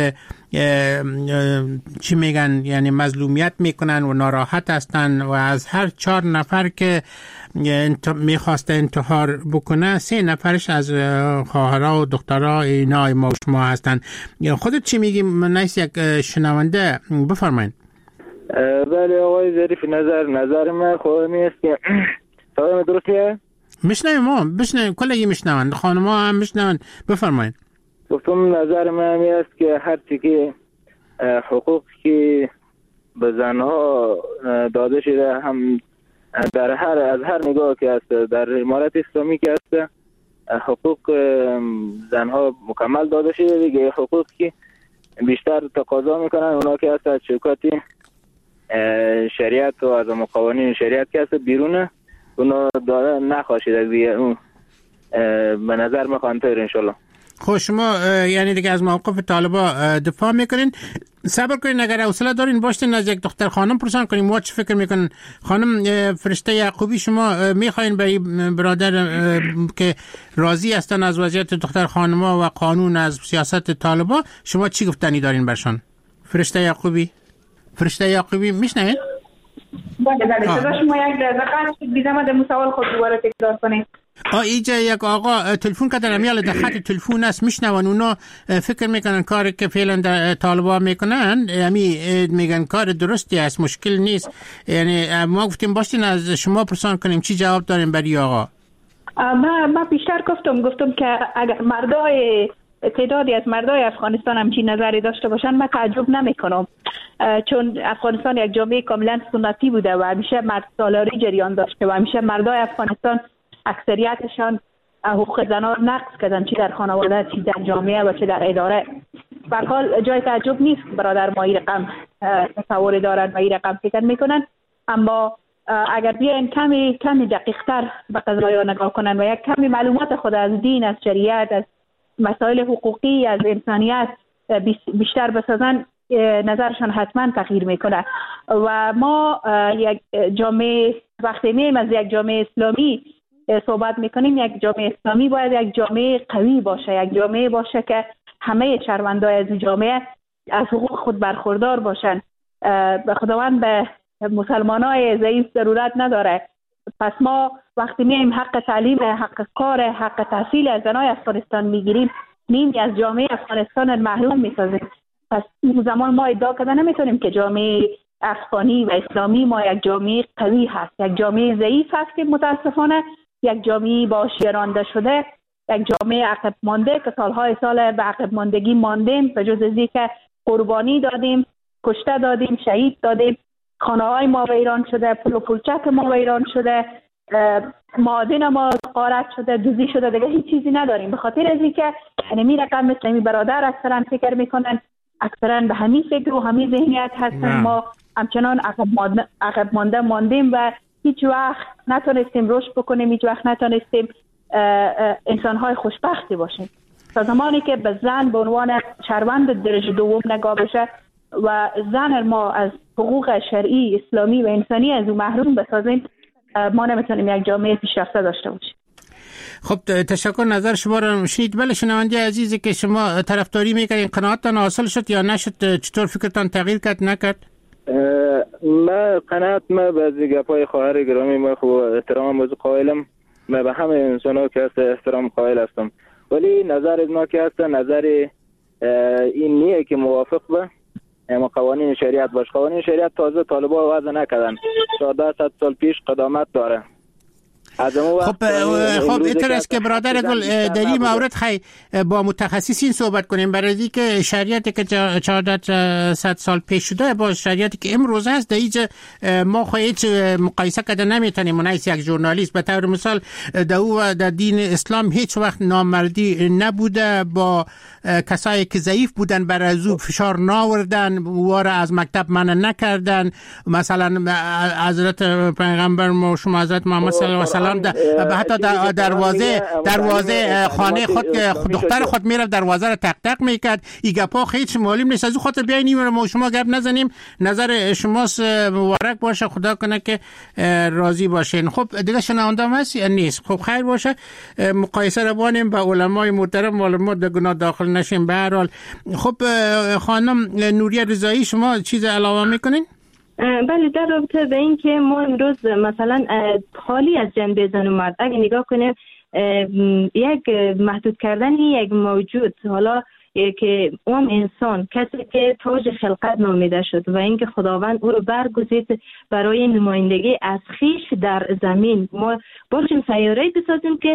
Speaker 5: چی میگن یعنی مظلومیت میکنن و ناراحت هستن و از هر 4 نفر که میخواسته انتحار بکنه 3 نفرش از خواهرها و دخترها اینا ما و شما هستن. خودت چی میگی؟ نیست یک شنونده، بفرمایید.
Speaker 7: بله آقای ظریف، نظر من خواهمی است که صدای درستیه؟
Speaker 5: بشنویم کلگی میشنون، خانم‌ها هم میشنون. بفرمایید.
Speaker 7: گفتم نظر من همی است که هر چی که حقوق که به زنها داده شده هم در از هر نگاه که است، در امارت اسلامی که است حقوق زنها مکمل داده شده دیگه. حقوق که بیشتر تقاضا میکنن اونا که است از شکایت شریعت و از قوانین شریعت که است بیرونه، اونا داده نخواهد دیگه. اون به نظر من خواهنطور انشالله.
Speaker 5: خب شما یعنی دیگه از موقف طالبا دفاع میکنین. صبر کنین، اگر حوصله دارین باشین از یک دختر خانم پرسان کنیم ما چه فکر میکنن. خانم فرشته یعقوبی، شما میخواین به برادر که راضی هستن از وضعیت دختر خانم‌ها و قانون از سیاست طالبا، شما چی گفتنی دارین برشان؟ فرشته یعقوبی میشنوین؟
Speaker 4: بله شما یک دقیقه قطع دیدم در سوال خود دوباره تکرار کنید.
Speaker 5: اینجا یک آقا تلفن کردن، میال در خط تلفن است میشنون. اونا فکر میکنن کاری که فعلا طالبا میکنن میگن کار درستی است، مشکل نیست. یعنی ما گفتیم باشین از شما پرسان کنیم چی جواب داریم برای آقا.
Speaker 4: ما بیشتر گفتم که اگر تعدادی از مردای افغانستان همچین نظری داشته باشن من تعجب نمیکنم، چون افغانستان یک جامعه کاملا سنتی بوده و همیشه مرد سالاری جریان داشته و همیشه مردای افغانستان اکثریتشان حقوق زنان رو نقض کردن، چی در خانواده چی در جامعه و چی در اداره. به هر حال جای تعجب نیست برادر ما این رقم تصور دارن و این رقم فکر میکنن. اما اگر بیاین کمی دقیق‌تر به قضایا نگاه کنن و یک کمی معلومات خود از دین، از شریعت، از مسائل حقوقی، از انسانیت بیشتر بسازن، نظرشان حتما تغییر میکنه. و ما یک جامعه وقتی میایم از یک جامعه اسلامی صحبت میکنیم، یک جامعه اسلامی باید یک جامعه قوی باشه، یک جامعه باشه که همه شهروندان از جامعه از حقوق خود برخوردار باشن. به خداوند به مسلمانای ضعیف ضرورت نداره. پس ما وقتی میایم حق تعلیم، حق کار، حق تحصیل از زنای افغانستان میگیریم، نیمی از جامعه افغانستان محروم میسازیم. پس این زمان ما ادعا کردن نمیتونیم که جامعه افغانی و اسلامی ما یک جامعه قوی هست. یک جامعه ضعیف هست که متاسفانه یک جامعه با شیرانده شده، یک جامعه عقب مانده که سالهای سال به عقب ماندگی ماندیم، به جز از اینکه قربانی دادیم، کشته دادیم، شهید دادیم، خانه‌های ما ویران شده، پول و پولچک ما ویران شده، معادن ما غارت شده، دزدی شده، دیگه هیچ چیزی نداریم. به خاطر از اینکه همین رقم مثل این برادر اکثرا فکر میکنن، اکثرا به همین فکر و همین ذهنیت هستن. ما همچنان عقب ماندیم و هیچ وقت نتونستیم رشد بکنیم، هیچ وقت نتونستیم انسان‌های خوشبختی باشیم. تا زمانی که به زن به عنوان شهروند درجه دوم نگاه بشه و زن ما از حقوق شرعی، اسلامی و انسانی از او محروم بسازیم، ما نمیتونیم یک جامعه پیشرفته داشته باشیم.
Speaker 5: خب تشکر، نظر شما را شنید. بله شنونده عزیزی که شما طرفداری میکنین، قناعتتان حاصل شد یا نشد؟ چطور فکرتان تغییر کرد نکرد؟
Speaker 7: من قناعت بعضی گپای خواهر گرامی ما خوب احترام موضوع قائلم، من به همه انسان‌ها که هست احترام قائل هستم، ولی نظر از ما که هست نظر این نیه که موافق به اما قوانین شریعت باش. قوانین شریعت تازه طالبا وضع نکردن، 1400 سال پیش قدامت داره.
Speaker 5: خب اینطور است که برادر گل در این مورد خیلی با متخصصین صحبت کنیم، برای اینکه شریعتی که 1400 سال پیش شده با شریعتی که امروز هست در اینجا ما هیچ مقایسه کرده نمیتونیم. منایس یک ژورنالیست به طور مثال در دین اسلام هیچ وقت نامردی نبوده، با کسایی که ضعیف بودن بر از او فشار ناوردن، واره از مکتب منع نکردن. مثلا حضرت پیغمبر ما شما حضرت محمد صلی الله علیه و سلام به حتی دروازه خانه خود دختر خود میرفت دروازه رو تق تق میکرد. این گپا هیچ معلوم نیست. از اون خاطر بیاین ما شما گپ نزنیم. نظر شماست، مبارک باشه، خدا کنه که راضی باشین. خب دیگه شنونده هست نیست؟ خب خیر باشه، مقایسه رو بانیم با علمای محترم، معلومات در گناه داخل نشیم. به هر حال خب خانم نوریه رضایی شما چیز علاوه میکنین؟
Speaker 6: بله، در رابطه به این که ما امروز مثلا خالی از جنبه زن و مرد اگه نگاه کنیم، یک محدود کردن یک موجود، حالا که اون انسان کسی که تاج خلقت نامیده شد و اینکه خداوند او رو برگزید برای نمایندگی از خیش در زمین، ما باشیم سیاره‌ای بسازیم که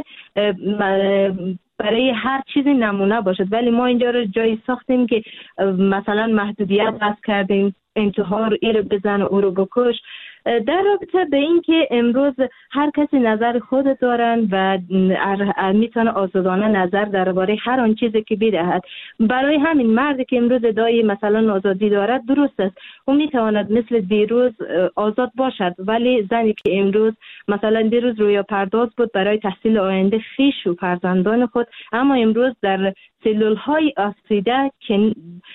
Speaker 6: برای هر چیزی نمونه باشد، ولی ما اینجا رو جایی ساختیم که مثلا محدودیت وضع کردیم، انتحار رو بزن او رو بکش. در رابطه به این که امروز هر کسی نظر خود دارن و میتونه آزادانه نظر درباره هر آن چیزی که بدهد. برای همین مردی که امروز ادعای مثلا آزادی دارد درست است، اون میتواند مثل دیروز آزاد باشد، ولی زنی که امروز مثلا دیروز رویا پرداز بود برای تحصیل آینده خیش و فرزندان خود، اما امروز در سلول های آسیده که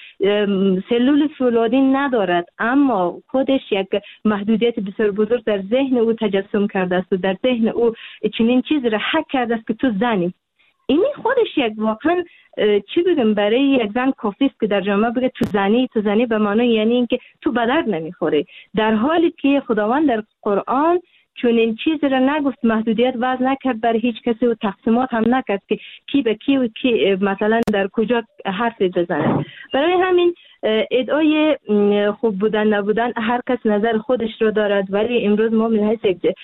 Speaker 6: سلول فولادی ندارد، اما خودش یک محدودیت بسیار بزرگ در ذهن او تجسم کرده است و در ذهن او چنین چیز را حک کرده است که تو زنی. این خودش یک واقعا چی بگم برای یک زن کافی است که در جامعه بگه تو زنی به معنی یعنی اینکه تو به درد نمیخوری، در حالی که خداوند در قرآن چون این چیز را نگفت، محدودیت وضع نکرد برای هیچ کسی و تقسیمات هم نکرد که کی به کی و کی مثلا در کجا حرف بزنه. برای همین ادعای خوب بودن نبودن هر کس نظر خودش رو دارد، ولی امروز ما من حیث یک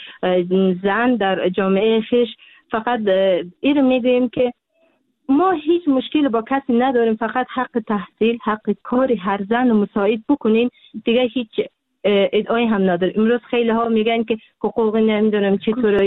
Speaker 6: زن در جامعه خیش فقط این رو میگوییم که ما هیچ مشکل با کسی نداریم، فقط حق تحصیل، حق کاری هر زن مساعد بکنیم، دیگه هیچ ادعای هم نداره. امروز خیلی ها میگن که حقوق نمیدونم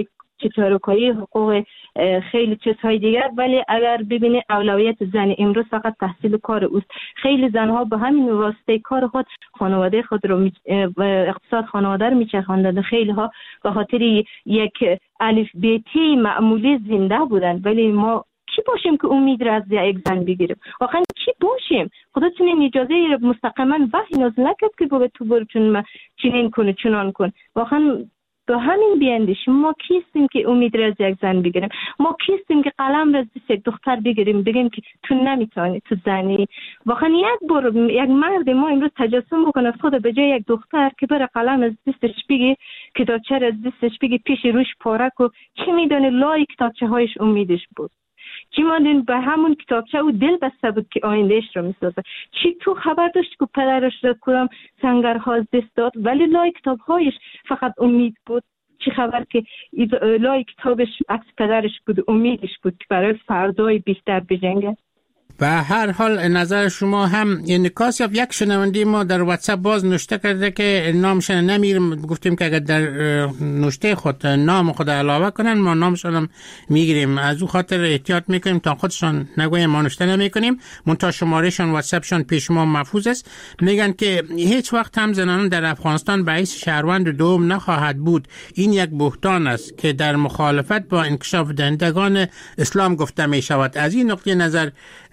Speaker 6: چطوری حقوق خیلی چیزهای دیگر، ولی اگر ببینی اولویت زن امروز فقط تحصیل کار اوست. خیلی زنها به همین واسطه کار خود خانواده خود رو اقتصاد خانواده رو میچرخاندند. خیلی ها به خاطر یک الف بیتی معمولی زنده بودن، ولی ما کی باشیم که امید را از یک زن بگیریم؟ واقعا کی باشیم؟ خدا چنین اجازه مستقیما وحی نازل نکرد که بگه تو برو چنین کن چنان کن. واقعا به همین بیاندیشیم. ما کیستیم که امید را از یک زن بگیریم؟ ما کیستیم که قلم را از دست یک دختر بگیریم بگیم که تو نمیتونی، تو زنی؟ واقعا یک مرد ما امروز تجسم بکنه خود به جای یک دختر که بره قلم از دستش بگی، کتابچه از دستش بگی، پیش روش پاره کو، چی میدونه لای کتابچه هایش امیدش بود؟ چی مادین به همون کتابچه او دل بسته بود که آیندهش رو میسازه؟ چی تو خبر داشت که پدرش را کدام سنگرها از دست داد ولی لای کتابهایش فقط امید بود؟ چی خبر که لای کتابش عکس پدرش بود، امیدش بود که برای فردای بهتر بجنگه؟
Speaker 5: به هر حال نظر شما هم انعکاس یافت. یک شنونده ما در واتساپ باز نوشته کرده که نامشون نمیگیریم، گفتیم که اگر در نوشته خود نام خود علاوه کنن ما نامشون هم میگیریم، از او خاطر احتیاط میکنیم تا خودشان نگویم ما نوشته نمیکنیم. منتها شمارهشون واتساپشون پیش ما محفوظ است. میگن که هیچ وقت هم زنان در افغانستان به حیث شهروند دوم نخواهد بود. این یک بهتان است که در مخالفت با انکشاف دهندگان اسلام گفته می شود. از این نقطه نظر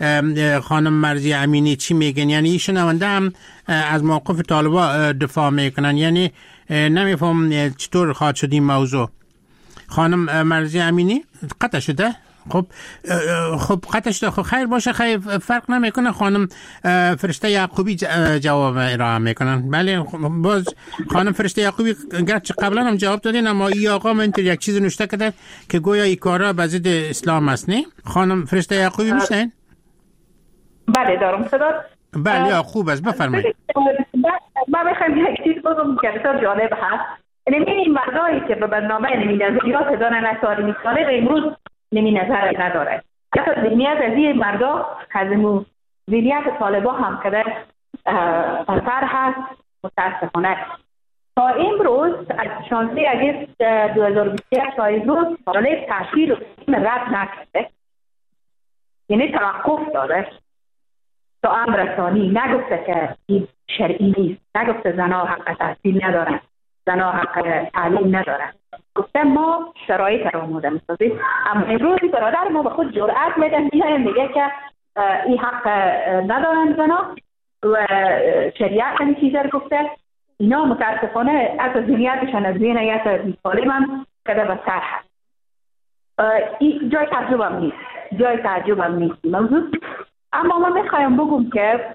Speaker 5: خانم مرضی امینی چی میگن؟ یعنی ایشون شنونده هم از موقف طالبا دفاع میکنن، یعنی نمیفهم چطور خواهد شد این موضوع. خانم مرضی امینی قطع شده؟ خب قطع شده، خب خیر باشه، خیر فرق نمیکنه. خانم فرشته یعقوبی جواب ارائه میکنن. بله باز خانم فرشته یعقوبی گرچه قبلا هم جواب دادین، اما این آقا من اینطور یک چیز نوشته کرده که گویا این کارا به ضد اسلام است. نه خانم فرشته یعقوبی میشنین؟
Speaker 4: بله دارم صدا.
Speaker 5: بله خوب است، بفرمایید.
Speaker 4: من میخوایم یک چیز بگم که بسیار جالب هست. این مردایی که به برنامه نظریات دارن از تاریخ ساله و امروز نظر نداره. حتی ذهنیت از این مردا از ذهنیت طالبا هم که در سر هست متاسفانه. تا امروز از 16 اگست 2021 تا امروز ساله تحصیل رد نکرده، یعنی توقف داده تا امر ثانی. نگفته که این شرعی نیست، نگفته زنها حق تحصیل ندارن، زنها حق تعلیم ندارن، گفته ما شرایط رو آماده می‌سازیم. اما امروزی برادر ما به خود جرأت میده میگه که این حق ندارن زنها و شریعت این چیزا رو گفته. اینا متاسفانه از ذهنیتشان از ذهنیت سالم هم کده به سر هست. این جای تعجبم نیست موضوع. اما من میخوایم بگم که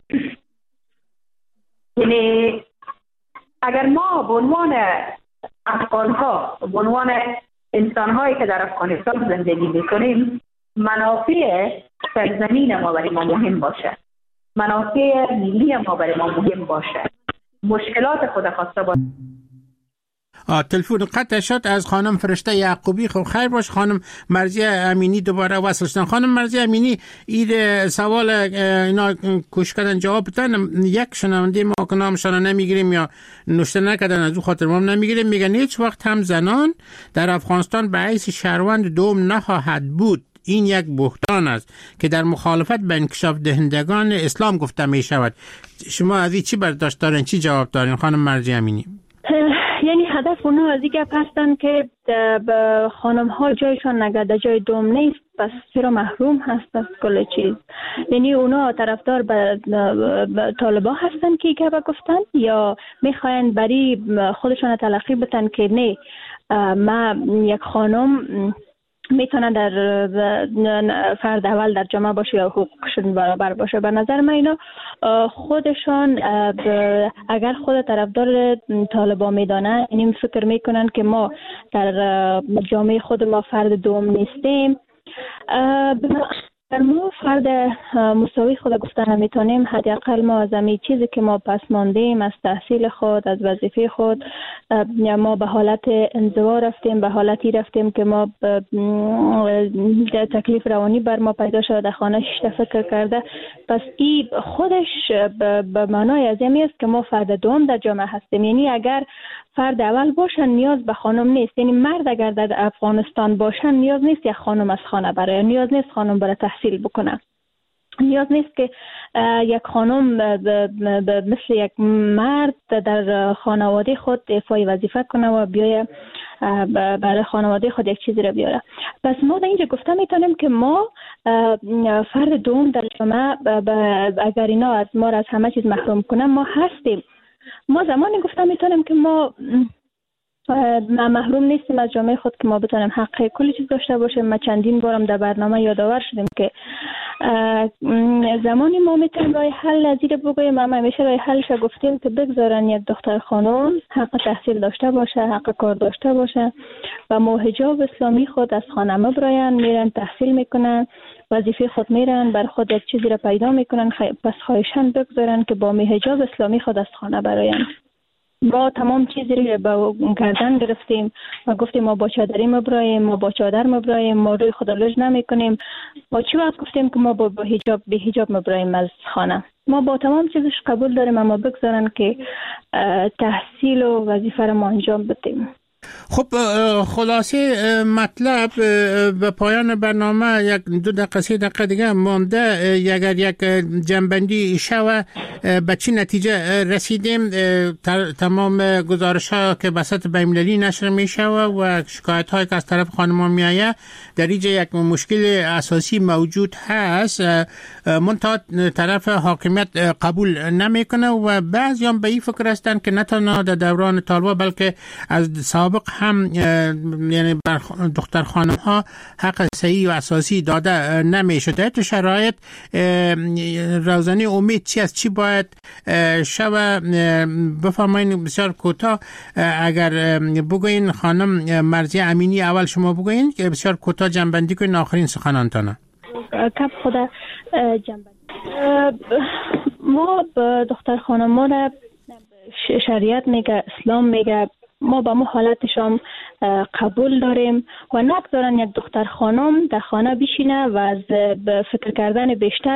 Speaker 4: یعنی اگر ما به عنوان افغان‌ها، به عنوان انسان‌هایی که در افغانستان زندگی میکنیم، منافع سرزمین ما برای ما مهم باشه، منافع ملی ما برای ما مهم باشه، مشکلات خود خواسته باشه.
Speaker 5: تلفن قطع شد از خانم فرشته یعقوبی. خب خیر باش خانم مرضیه امینی دوباره وصل شدن. خانم مرضیه امینی این سوال اینا کوشش کردن جواب بدن. یک شنونده ما که نامشان نمیگیریم یا نوشته نکردن از او خاطر ما نمیگیریم، میگن هیچ وقت هم زنان در افغانستان به حیث شهروند دوم نخواهد بود. این یک بهتان است که در مخالفت به انکشاف دهندگان اسلام گفته می شود. شما از این چی برداشت دارین، چی جواب دارین خانم مرضیه امینی؟
Speaker 6: یعنی هدف اونا از این گپ هستن که خانم ها جایشان نگرده جای دوم نیست، پس چرا محروم هست از کل چیز. یعنی اونا طرفدار به طالبا هستن که گپ گفتن یا میخواین برای خودشان تلقی بتن که نه ما یک خانم میتونه در فرد اول در جامعه باشه یا حقوقشون برابر باشه. به نظر من اینا خودشان اگر خود طرفدار طالبا میدانن، یعنی فکر میکنن که ما در جامعه خود ما فرد دوم نیستیم، ما فرد مساوی خود گفتن نمیتونیم. حداقل ما از همین چیزی که ما پس ماندیم، از تحصیل خود، از وظیفه خود، ما به حالت انزوا رفتیم، به حالتی رفتیم که ما تکلیف روانی بر ما پیدا شده، در خانه فکر کرده. پس این خودش به معنای از این است که ما فرد دوم در جامعه هستیم. یعنی اگر فرد اول باشن نیاز به خانم نیست. یعنی مرد اگر در افغانستان باشن نیاز نیست یک خانم از خانه بره، نیاز نیست خانم برای تحصیل بکنه، نیاز نیست که یک خانم مثل یک مرد در خانواده خود ایفای وظیفه کنه و بیایه برای خانواده خود یک چیزی را بیاره. پس ما در اینجا گفته میتونیم که ما فرد دوم در جامعه، اگر اینا از ما را از همه چیز محروم کنن، ما هستیم. ما زمانی گفته میتونیم که ما محروم نیستیم از جامعه خود که ما بتونیم حق کلی چیز داشته باشیم. ما چندین بارم در برنامه یادآور شدیم که زمانی ما میتونیم راه حل نظیر بگوییم. ما همیشه راه حلش گفتیم که بگذارن یک دختر خانم حق تحصیل داشته باشه، حق کار داشته باشه و ما حجاب اسلامی خود از خانه مبراین، میرن تحصیل میکنن، وظیفه خود میرن، بر خود یک چیزی را پیدا میکنن. پس خواهشاً بگذارن که با حجاب اسلامی خود از خانه براین. ما تمام چیزی رو با گردن گرفتیم و گفتیم ما با چادری مبرایم، ما با چادر مبرایم، ما روی خود لج نمی کنیم. ما چی وقت گفتیم که ما با حجاب به حجاب مبرایم از خانه. ما با تمام چیزش قبول داریم، اما بگذارن که تحصیل و وظیفه رو ما انجام بدیم.
Speaker 5: خب خلاصه مطلب به پایان برنامه یک 2 دقیقه 3 دقیقه دیگه مانده. اگر یک جنبندی شوه به چی نتیجه رسیدیم؟ تمام گزارش ها که بسط بین‌المللی نشر می شوه و شکایت هایی که از طرف خانمان می آید در اینجا یک مشکل اساسی موجود هست. منتها طرف حاکمیت قبول نمیکنه و بعضی هم به این فکر هستند که نه تنها در دوران طالبان بلکه از سابق هم یعنی بر دختر خانم ها حق صحیح و اساسی داده نمیشه. تو شرایط روزانه امید چی است؟ چی باید شب بفرمایید بسیار کوتاه اگر بگوین خانم مرضیه امینی، اول شما بگوین که بسیار کوتاه جنبندی کنین آخرین سخنانتان.
Speaker 6: کب خدا جنبندی. ما به دختر خانم ما را شریعت میگه، اسلام میگه، ما با ما حالتشان قبول داریم و نگذارن یک دختر خانم در خانه بشینه و از فکر کردن بیشتر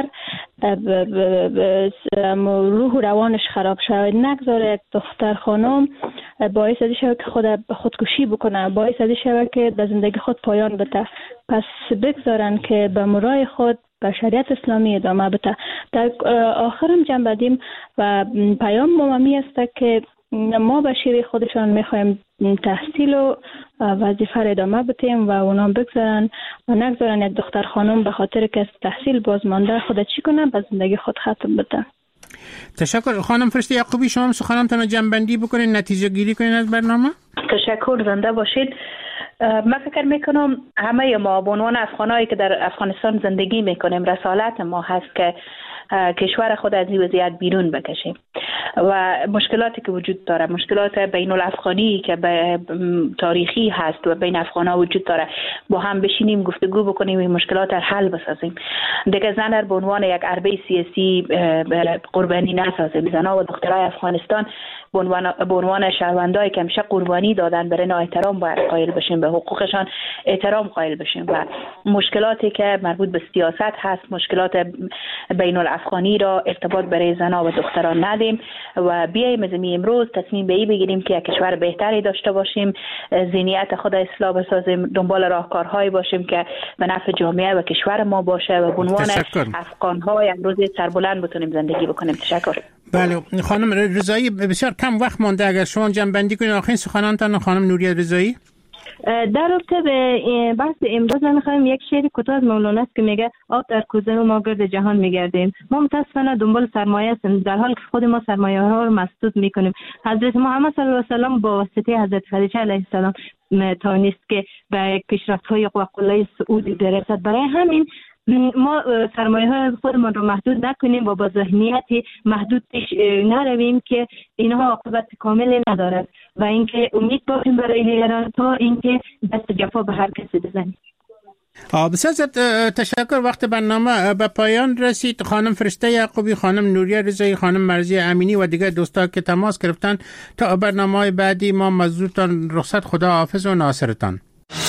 Speaker 6: روح و روانش خراب شود. نگذاره یک دختر خانم باعث از شود که خودکشی بکنه، باعث از شود که به زندگی خود پایان بده. پس بگذارن که به مرای خود به شریعت اسلامی ادامه بده. در آخرم جمع بدیم و پیام مهمی است که ما به شیوه خودشان میخوایم تحصیل و وظیفه را ادامه بدیم و اونا بگذارن و نگذارن یک دختر خانم به خاطر که تحصیل بازمانده خود چی کنه به زندگی خود ختم بده.
Speaker 5: تشکر. خانم فرشته یعقوبی شما سخنانتان جنبندی بکنین، نتیجه گیری کنین از برنامه.
Speaker 4: تشکر، زنده باشید. من فکر میکنم همه ما به عنوان افغانایی که در افغانستان زندگی میکنیم رسالت ما هست که کشور خود از این وضعیت بیرون بکشیم. و مشکلاتی که وجود داره، مشکلات بین الافغانی که تاریخی هست و بین افغان‌ها وجود داره، با هم بشینیم گفتگو بکنیم این مشکلات را حل بسازیم. دیگه زن به عنوان یک حربه سیاسی قربانی نسازیم. زنها و دخترای افغانستان به عنوان شهروندایی که همیشه قربانی دادن برای احترام باید قائل بشیم، به حقوقشان احترام قائل بشیم و مشکلاتی که مربوط به سیاست هست، مشکلات بین الافغانی را ارتباط برای زنها و دختران ندیم و بیاییم از امروز تصمیم به این بگیریم که یک کشور بهتری داشته باشیم، ذهنیت خود اصلاح بسازیم، دنبال راهکارهایی باشیم که به نفع جامعه و کشور ما باشه و به عنوان افغان‌ها امروز سربلند بتونیم زندگی بکنیم. تشکر.
Speaker 5: بله خانم رضایی، بسیار کم وقت مانده، اگر شما جنبندی کنید آخرین سخنانتان. خانم نوریه رضایی.
Speaker 6: در رابطه به بحث امروز من می‌خوایم یک شعر کوتاه از مولانا است که میگه آب در کوزه و ما گرد جهان میگردیم. ما متاسفانه دنبال سرمایه هستیم در حالی که خود ما سرمایه ها رو مسدود میکنیم. حضرت محمد صلی الله علیه و سلم با واسطه حضرت خدیجه علیه السلام توانست که به پیشرفت‌های قله‌های سعودی برسد. برای همین ما سرمایه های خودمان رو محدود نکنیم و با ذهنیت محدود پیش نرویم که اینها عاقبت کامل ندارد و اینکه امید باشیم برای دیگران تا اینکه دست جفا به هر کسی بزنیم.
Speaker 5: بسیار تشکر. وقت برنامه به پایان رسید. خانم فرشته یعقوبی، خانم نوریه رضایی، خانم مرضیه امینی و دیگر دوستا که تماس گرفتن، تا برنامه‌های بعدی ما مزدورتان رخصت. خدا حافظ و ناصرتان.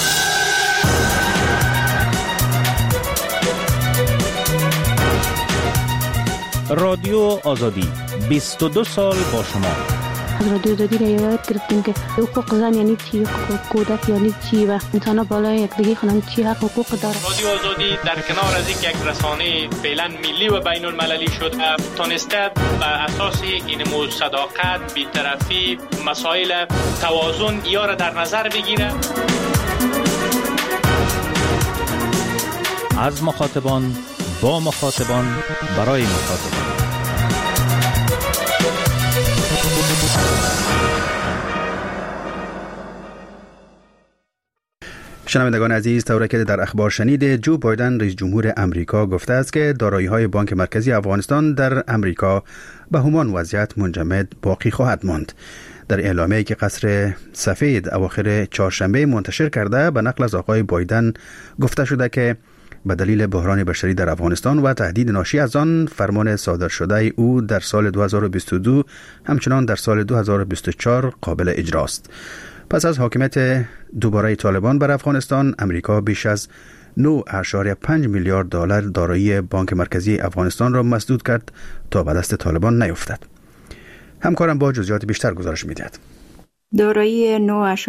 Speaker 1: رادیو آزادی 22 سال با شما.
Speaker 8: از رادیو آزادی را یاد گرفتیم که حقوق زن یعنی چی، حقوق کودک یعنی چی و انسان‌ها بالای یکدیگر خونن چی حقوق داره.
Speaker 9: رادیو آزادی در کنار از یک رسانه فعلا ملی و بین المللی شد، تونسته بر اساس این صداقت، بی‌طرفی، مسائل توازن یا را در نظر بگیره.
Speaker 1: از مخاطبان با مخاطبان برای مخاطبان.
Speaker 10: شنوندگان عزیز، طوری که در اخبار شنیده، جو بایدن رئیس جمهور امریکا گفته است که دارایی‌های بانک مرکزی افغانستان در امریکا به همان وضعیت منجمد باقی خواهد ماند. در اعلامیه‌ای که قصر سفید اواخر چهارشنبه منتشر کرده، به نقل از آقای بایدن گفته شده که به دلیل بحران بشری در افغانستان و تهدید ناشی از آن، فرمان صادر شده او در سال 2022 همچنان در سال 2024 قابل اجراست. پس از حاکمیت دوباره طالبان بر افغانستان، امریکا بیش از 9.5 میلیارد دلار دارایی بانک مرکزی افغانستان را مسدود کرد تا به دست طالبان نیفتد. همکارم با جزئیات بیشتر گزارش می‌دهد.
Speaker 11: دارایی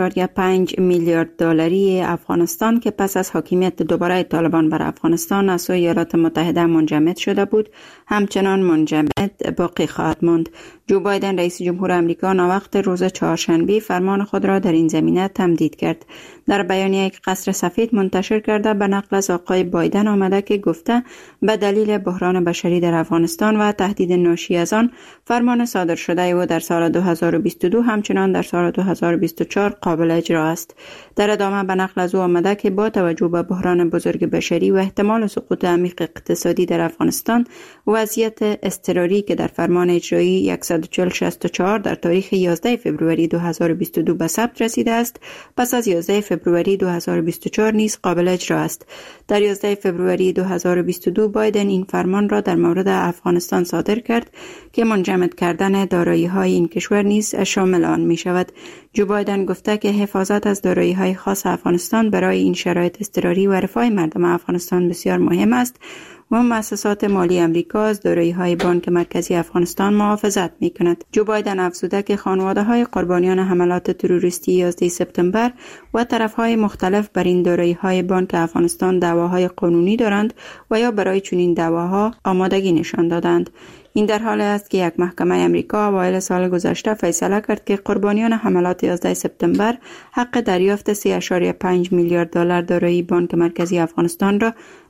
Speaker 11: 9.5 میلیارد دلاری افغانستان که پس از حاکمیت دوباره طالبان بر افغانستان از سوی ایالات متحده منجمد شده بود، همچنان منجمد باقی خواهد ماند. جو بایدن رئیس جمهور آمریکا ناوقت روز چهارشنبه فرمان خود را در این زمینه تمدید کرد. در بیانیه‌ای که قصر سفید منتشر کرده، به نقل از آقای بایدن آمده که گفته به دلیل بحران بشری در افغانستان و تهدید ناشی از آن، فرمان صادر شده او در سال 2022 همچنان در سال 2024 قابل اجرا است. در ادامه به نقل از او آمده که با توجه به بحران بزرگ بشری و احتمال سقوط عمیق اقتصادی در افغانستان، وضعیت اضطراری که در فرمان اجرایی 14064 در تاریخ 11 فوریه 2022 به ثبت رسیده است، پس از 11 فوریه 2024 نیز قابل اجرا است. در 11 فوریه 2022 بایدن این فرمان را در مورد افغانستان صادر کرد که منجمد کردن دارایی‌های این کشور نیز شامل آن می شود. جو بایدن گفته که حفاظت از دارایی‌های خاص افغانستان برای این شرایط اضطراری و رفاه مردم افغانستان بسیار مهم است و مؤسسات مالی امریکا از دارایی‌های بانک مرکزی افغانستان محافظت می‌کند. جو بایدن افزوده که خانواده‌های قربانیان حملات تروریستی 11 سپتامبر و طرف‌های مختلف بر این دارایی‌های بانک افغانستان دعواهای قانونی دارند و یا برای چنین دعواها آمادگی نشان دادند. این در حالی است که یک محکمه امریکا اوایل سال گذشته فیصله کرد که قربانیان حملات 11 سپتامبر حق دریافت 3.5 میلیارد دلار دارایی بانک مرکزی افغانستان را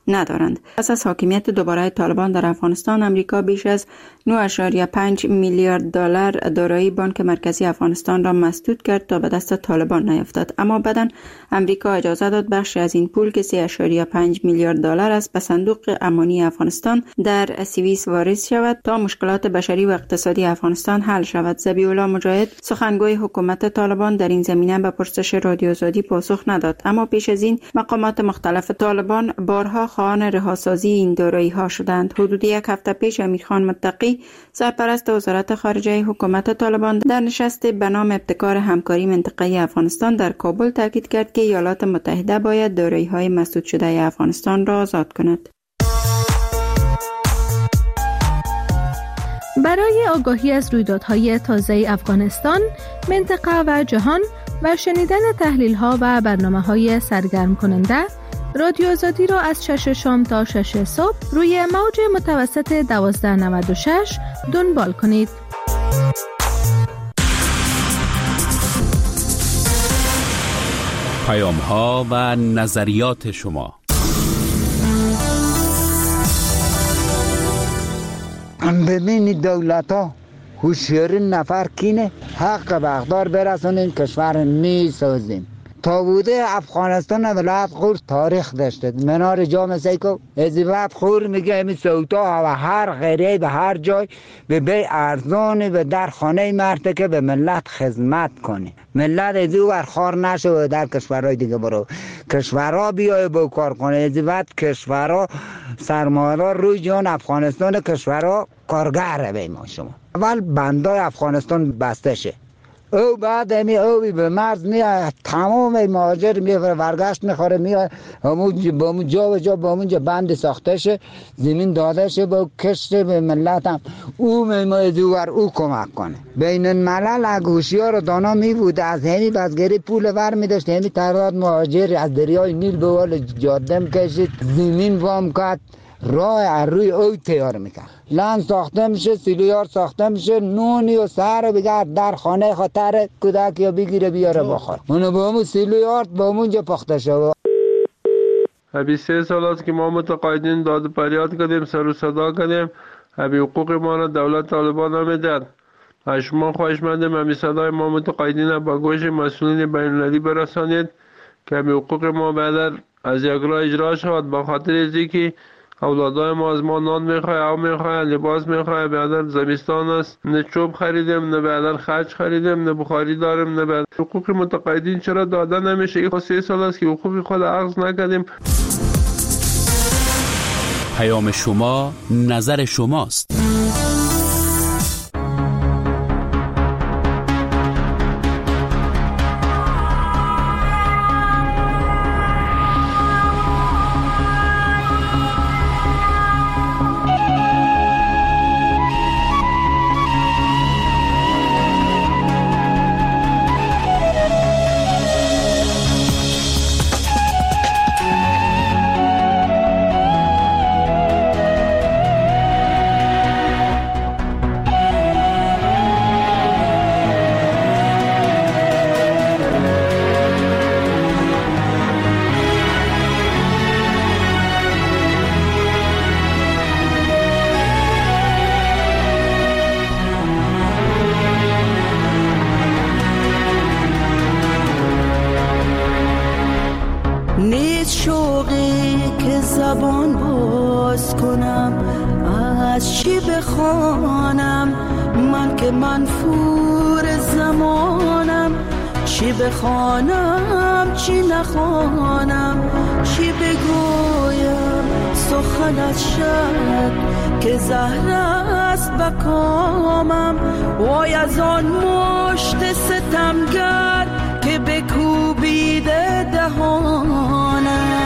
Speaker 11: ندارند. پس از حاکمیت دوباره طالبان در افغانستان، امریکا بیش از 9.5 میلیارد دلار دارایی بانک مرکزی افغانستان را مسدود کرد تا به دست طالبان نیفتد. اما بعداً امریکا اجازه داد بخشی از این پول که 3.5 میلیارد دلار است به صندوق امانی افغانستان در سوئیس واریز شود تا مشکلات بشری و اقتصادی افغانستان حل شود. ذبیح الله مجاهد، سخنگوی حکومت طالبان، در این زمینه به پرسش رادیو آزادی پاسخ نداد. اما پیش از این مقامات مختلف طالبان بارها خواهان رهاسازی این دارایی ها شدند. حدود یک هفته پیش امیرخان متقی، سرپرست وزارت خارجه حکومت طالبان، در نشست به نام ابتکار همکاری منطقه‌ای افغانستان در کابل تاکید کرد که ایالات متحده باید دارایی های مسدود شده افغانستان را آزاد کند.
Speaker 12: برای آگاهی از رویدادهای تازه افغانستان، منطقه و جهان و شنیدن تحلیل‌ها و برنامه‌های سرگرم کننده، رادیو آزادی را از 6 شام تا 6 صبح روی موج متوسط 1296 دنبال کنید.
Speaker 1: پیام‌ها و نظریات شما.
Speaker 13: ببینید دولت‌ها هوشیاری نفر کینه حق به اقدار برسونیم کشور میسازیم. تا بوده افغانستان ولایت خور تاریخ داشته. منار جام سیکو ازیوات خور میگه همین سوتا و هر غیره به هر جای به ارزانی به در خانه مرده که به ملت خدمت کنه. ملت ازیو برخار نشه در کشورهای دیگه برو کشورها بیای با کار کنه. ازیوات کشورها سرمایه‌دار روی جان افغانستان کشورها کارگره به ما شما. اول بندای افغانستان بسته شه. او بعد همی او به مرز میاد تمام مهاجر میاد ورگشت میخوره میاد همون جا و جا با اونجا بند ساخته شه زمین داده شه با کشت به ملت هم او میماید او کمک کنه. بین الملل اگوشیار و دانا میبوده از همی بزگری پول ور میداشت همی تعداد مهاجر از دریای نیل به وال جاده میکشید زمین وام کرد راه روی او تیار میکرد. لند ساخته میشه سیلویار ساخته میشه نونی و سر بگرد در خانه خاطر کودک یا بگیره بیاره بخور اونو با همون سیلویار با همونجا پخته شد.
Speaker 14: 23 سال است که ما متقاعدین داد پریاد کردیم سر و صدا کردیم همی حقوق ما را دولت طالبان نمیداد. از شما خواهش مندم همی صدای ما متقاعدین با گوش مسئولین بین‌المللی برسانید که همی حقوق ما بعد از یک راه اجرا شود. با خاطر ازی که اولادای ما از ما نان میخواه او میخواه لباس میخواه بعدن زمستان است نه چوب خریدیم نه بعدن خرج خریدیم نه بخاری داریم نه بعد حقوق متقاعدین چرا داده نمیشه؟ این 3 سال است که حقوق خود اخذ نکردیم.
Speaker 1: پیام شما نظر شماست.
Speaker 15: بخوانم چی نخوانم چی بگویم سخن از شب که زهر است بکامم وای از آن مشت ستمگر که بکوبیده دهانم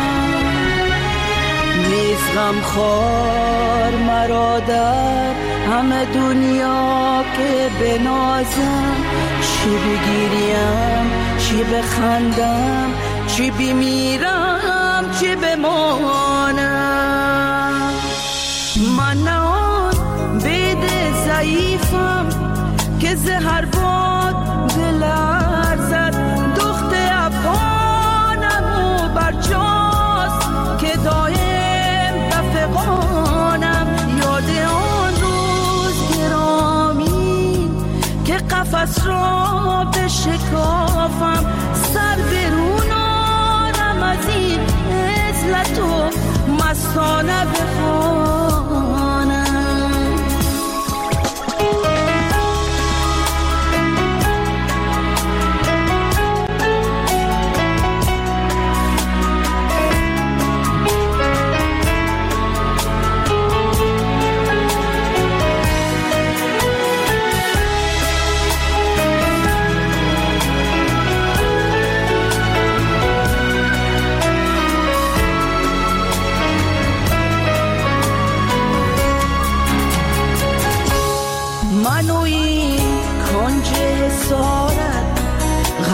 Speaker 15: نیز غم خوار مرا در همه دنیا که بنازم چی بگیریم چی بخندم چی بمیرم چی بمانم من نه آن بید ضعیفم که زهر باد بلرزد دخت افغانم و برجاست که دایم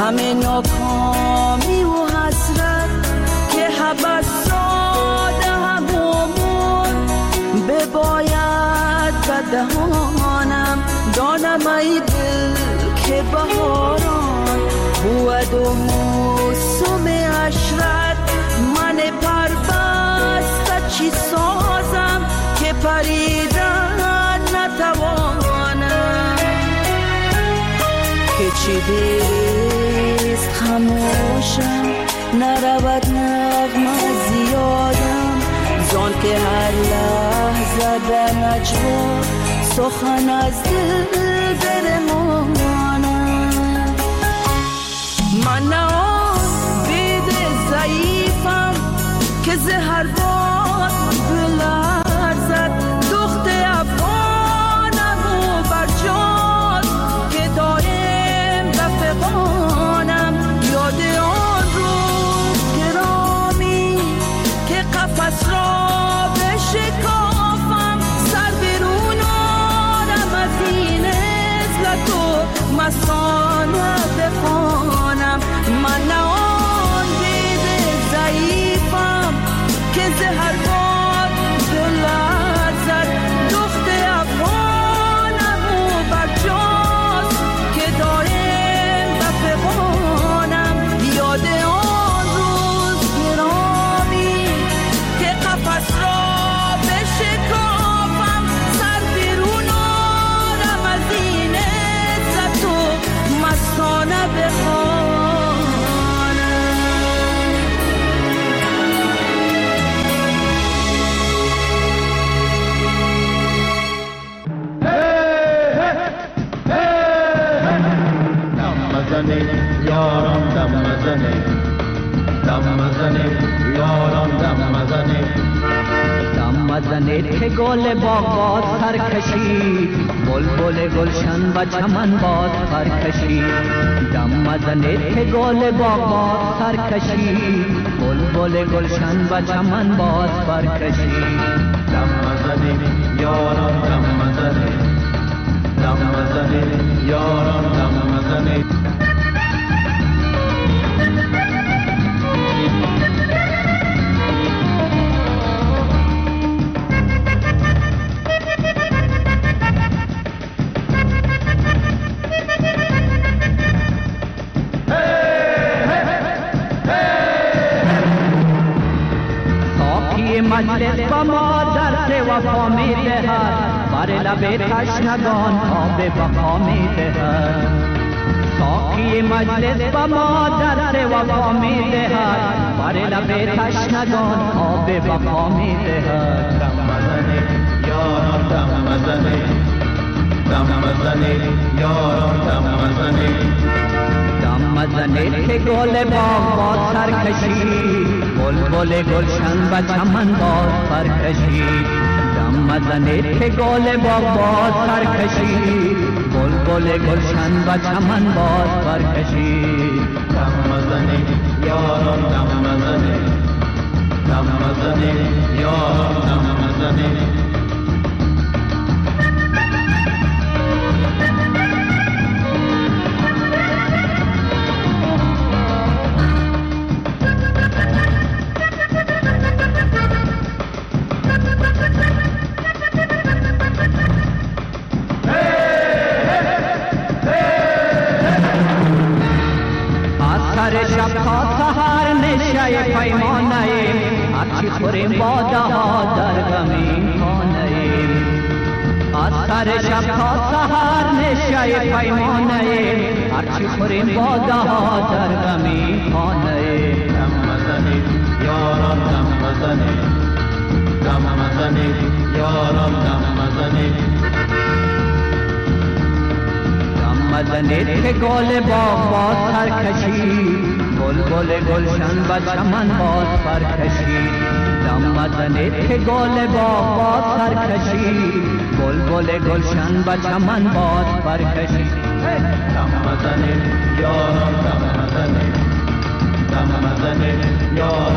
Speaker 15: غم ناکامی و حسرت که حبسات همومون بباید بدهانم. دانم ای دل که بهاران بود و موسم عشرت، من پربسته چی سازم که پریدن نتوانم. که چی دیست خموشم نرود نغمه زیادم، زان که هر لحظه در نجوا سخن از دل برمانم. من نه بید ضعیفم که زهر باد بلرزد، دخت افغانم و برجاد که دایم رفقانم. یاد آن روز گرامی که قفس را بشکافم، سر بیرون آرم از این عزلت و مستانه بخوانم. من نه آن دید ضعیفم که زهر باد بلرزد، دخت افغانم و برجاست که دایم رفقانم. یاد آن روز گرامی که قفس را بشکافم، سر بیرون آرم از این عزت و مستانه بخوانم.
Speaker 16: یاران دم مزنه، دم مزنه یاران دم مزنه.
Speaker 17: دم مزنه که گل باغ سر کشید، بلبل گلشن و چمن باد پر کشید. دم مزنه که گل باغ سر کشید، بلبل گلشن و چمن باد پر کشید.
Speaker 16: دم مزنه یاران دم مزنه، دم مزنه یاران دم مزنه.
Speaker 17: مجلس با ما درس وفا می دهد، بر لب تشنگان آب وفا می دهد. ساقی مجلس با ما درس وفا می دهد، بر لب تشنگان آب وفا می دهد.
Speaker 16: دم مزنه یاران دم مزنه، دم مزنه یاران دم مزنه.
Speaker 17: دم مزنه که گل باغ سر کشید، بلبل گلشن و چمن باز پر کشید. دم مزنه که گل باغ سر کشید، بلبل گلشن و چمن باز پر کشید.
Speaker 16: دم مزنه یاران دم مزنه، دم مزنه یاران دم مزنه.
Speaker 17: شب تا سحر نشه پیمانه ایم، هرچی خوریم باده ها در غمین خانه ایم. از سر شب تا سحر نشه پیمانه ایم، هرچی خوریم باده ها در غمین خانه ایم.
Speaker 16: دم مزنه یاران دم مزنه، دم مزنه یاران دم مزنه.
Speaker 17: دم مزنه که گل باغ سر کشید، بلبل گلشن و چمن باز پر کشید. دم مزنه که گل باغ سر کشید، بلبل گلشن و چمن باز پر کشید.
Speaker 16: دم مزنه یاران دم مزنه، دم مزنه یاران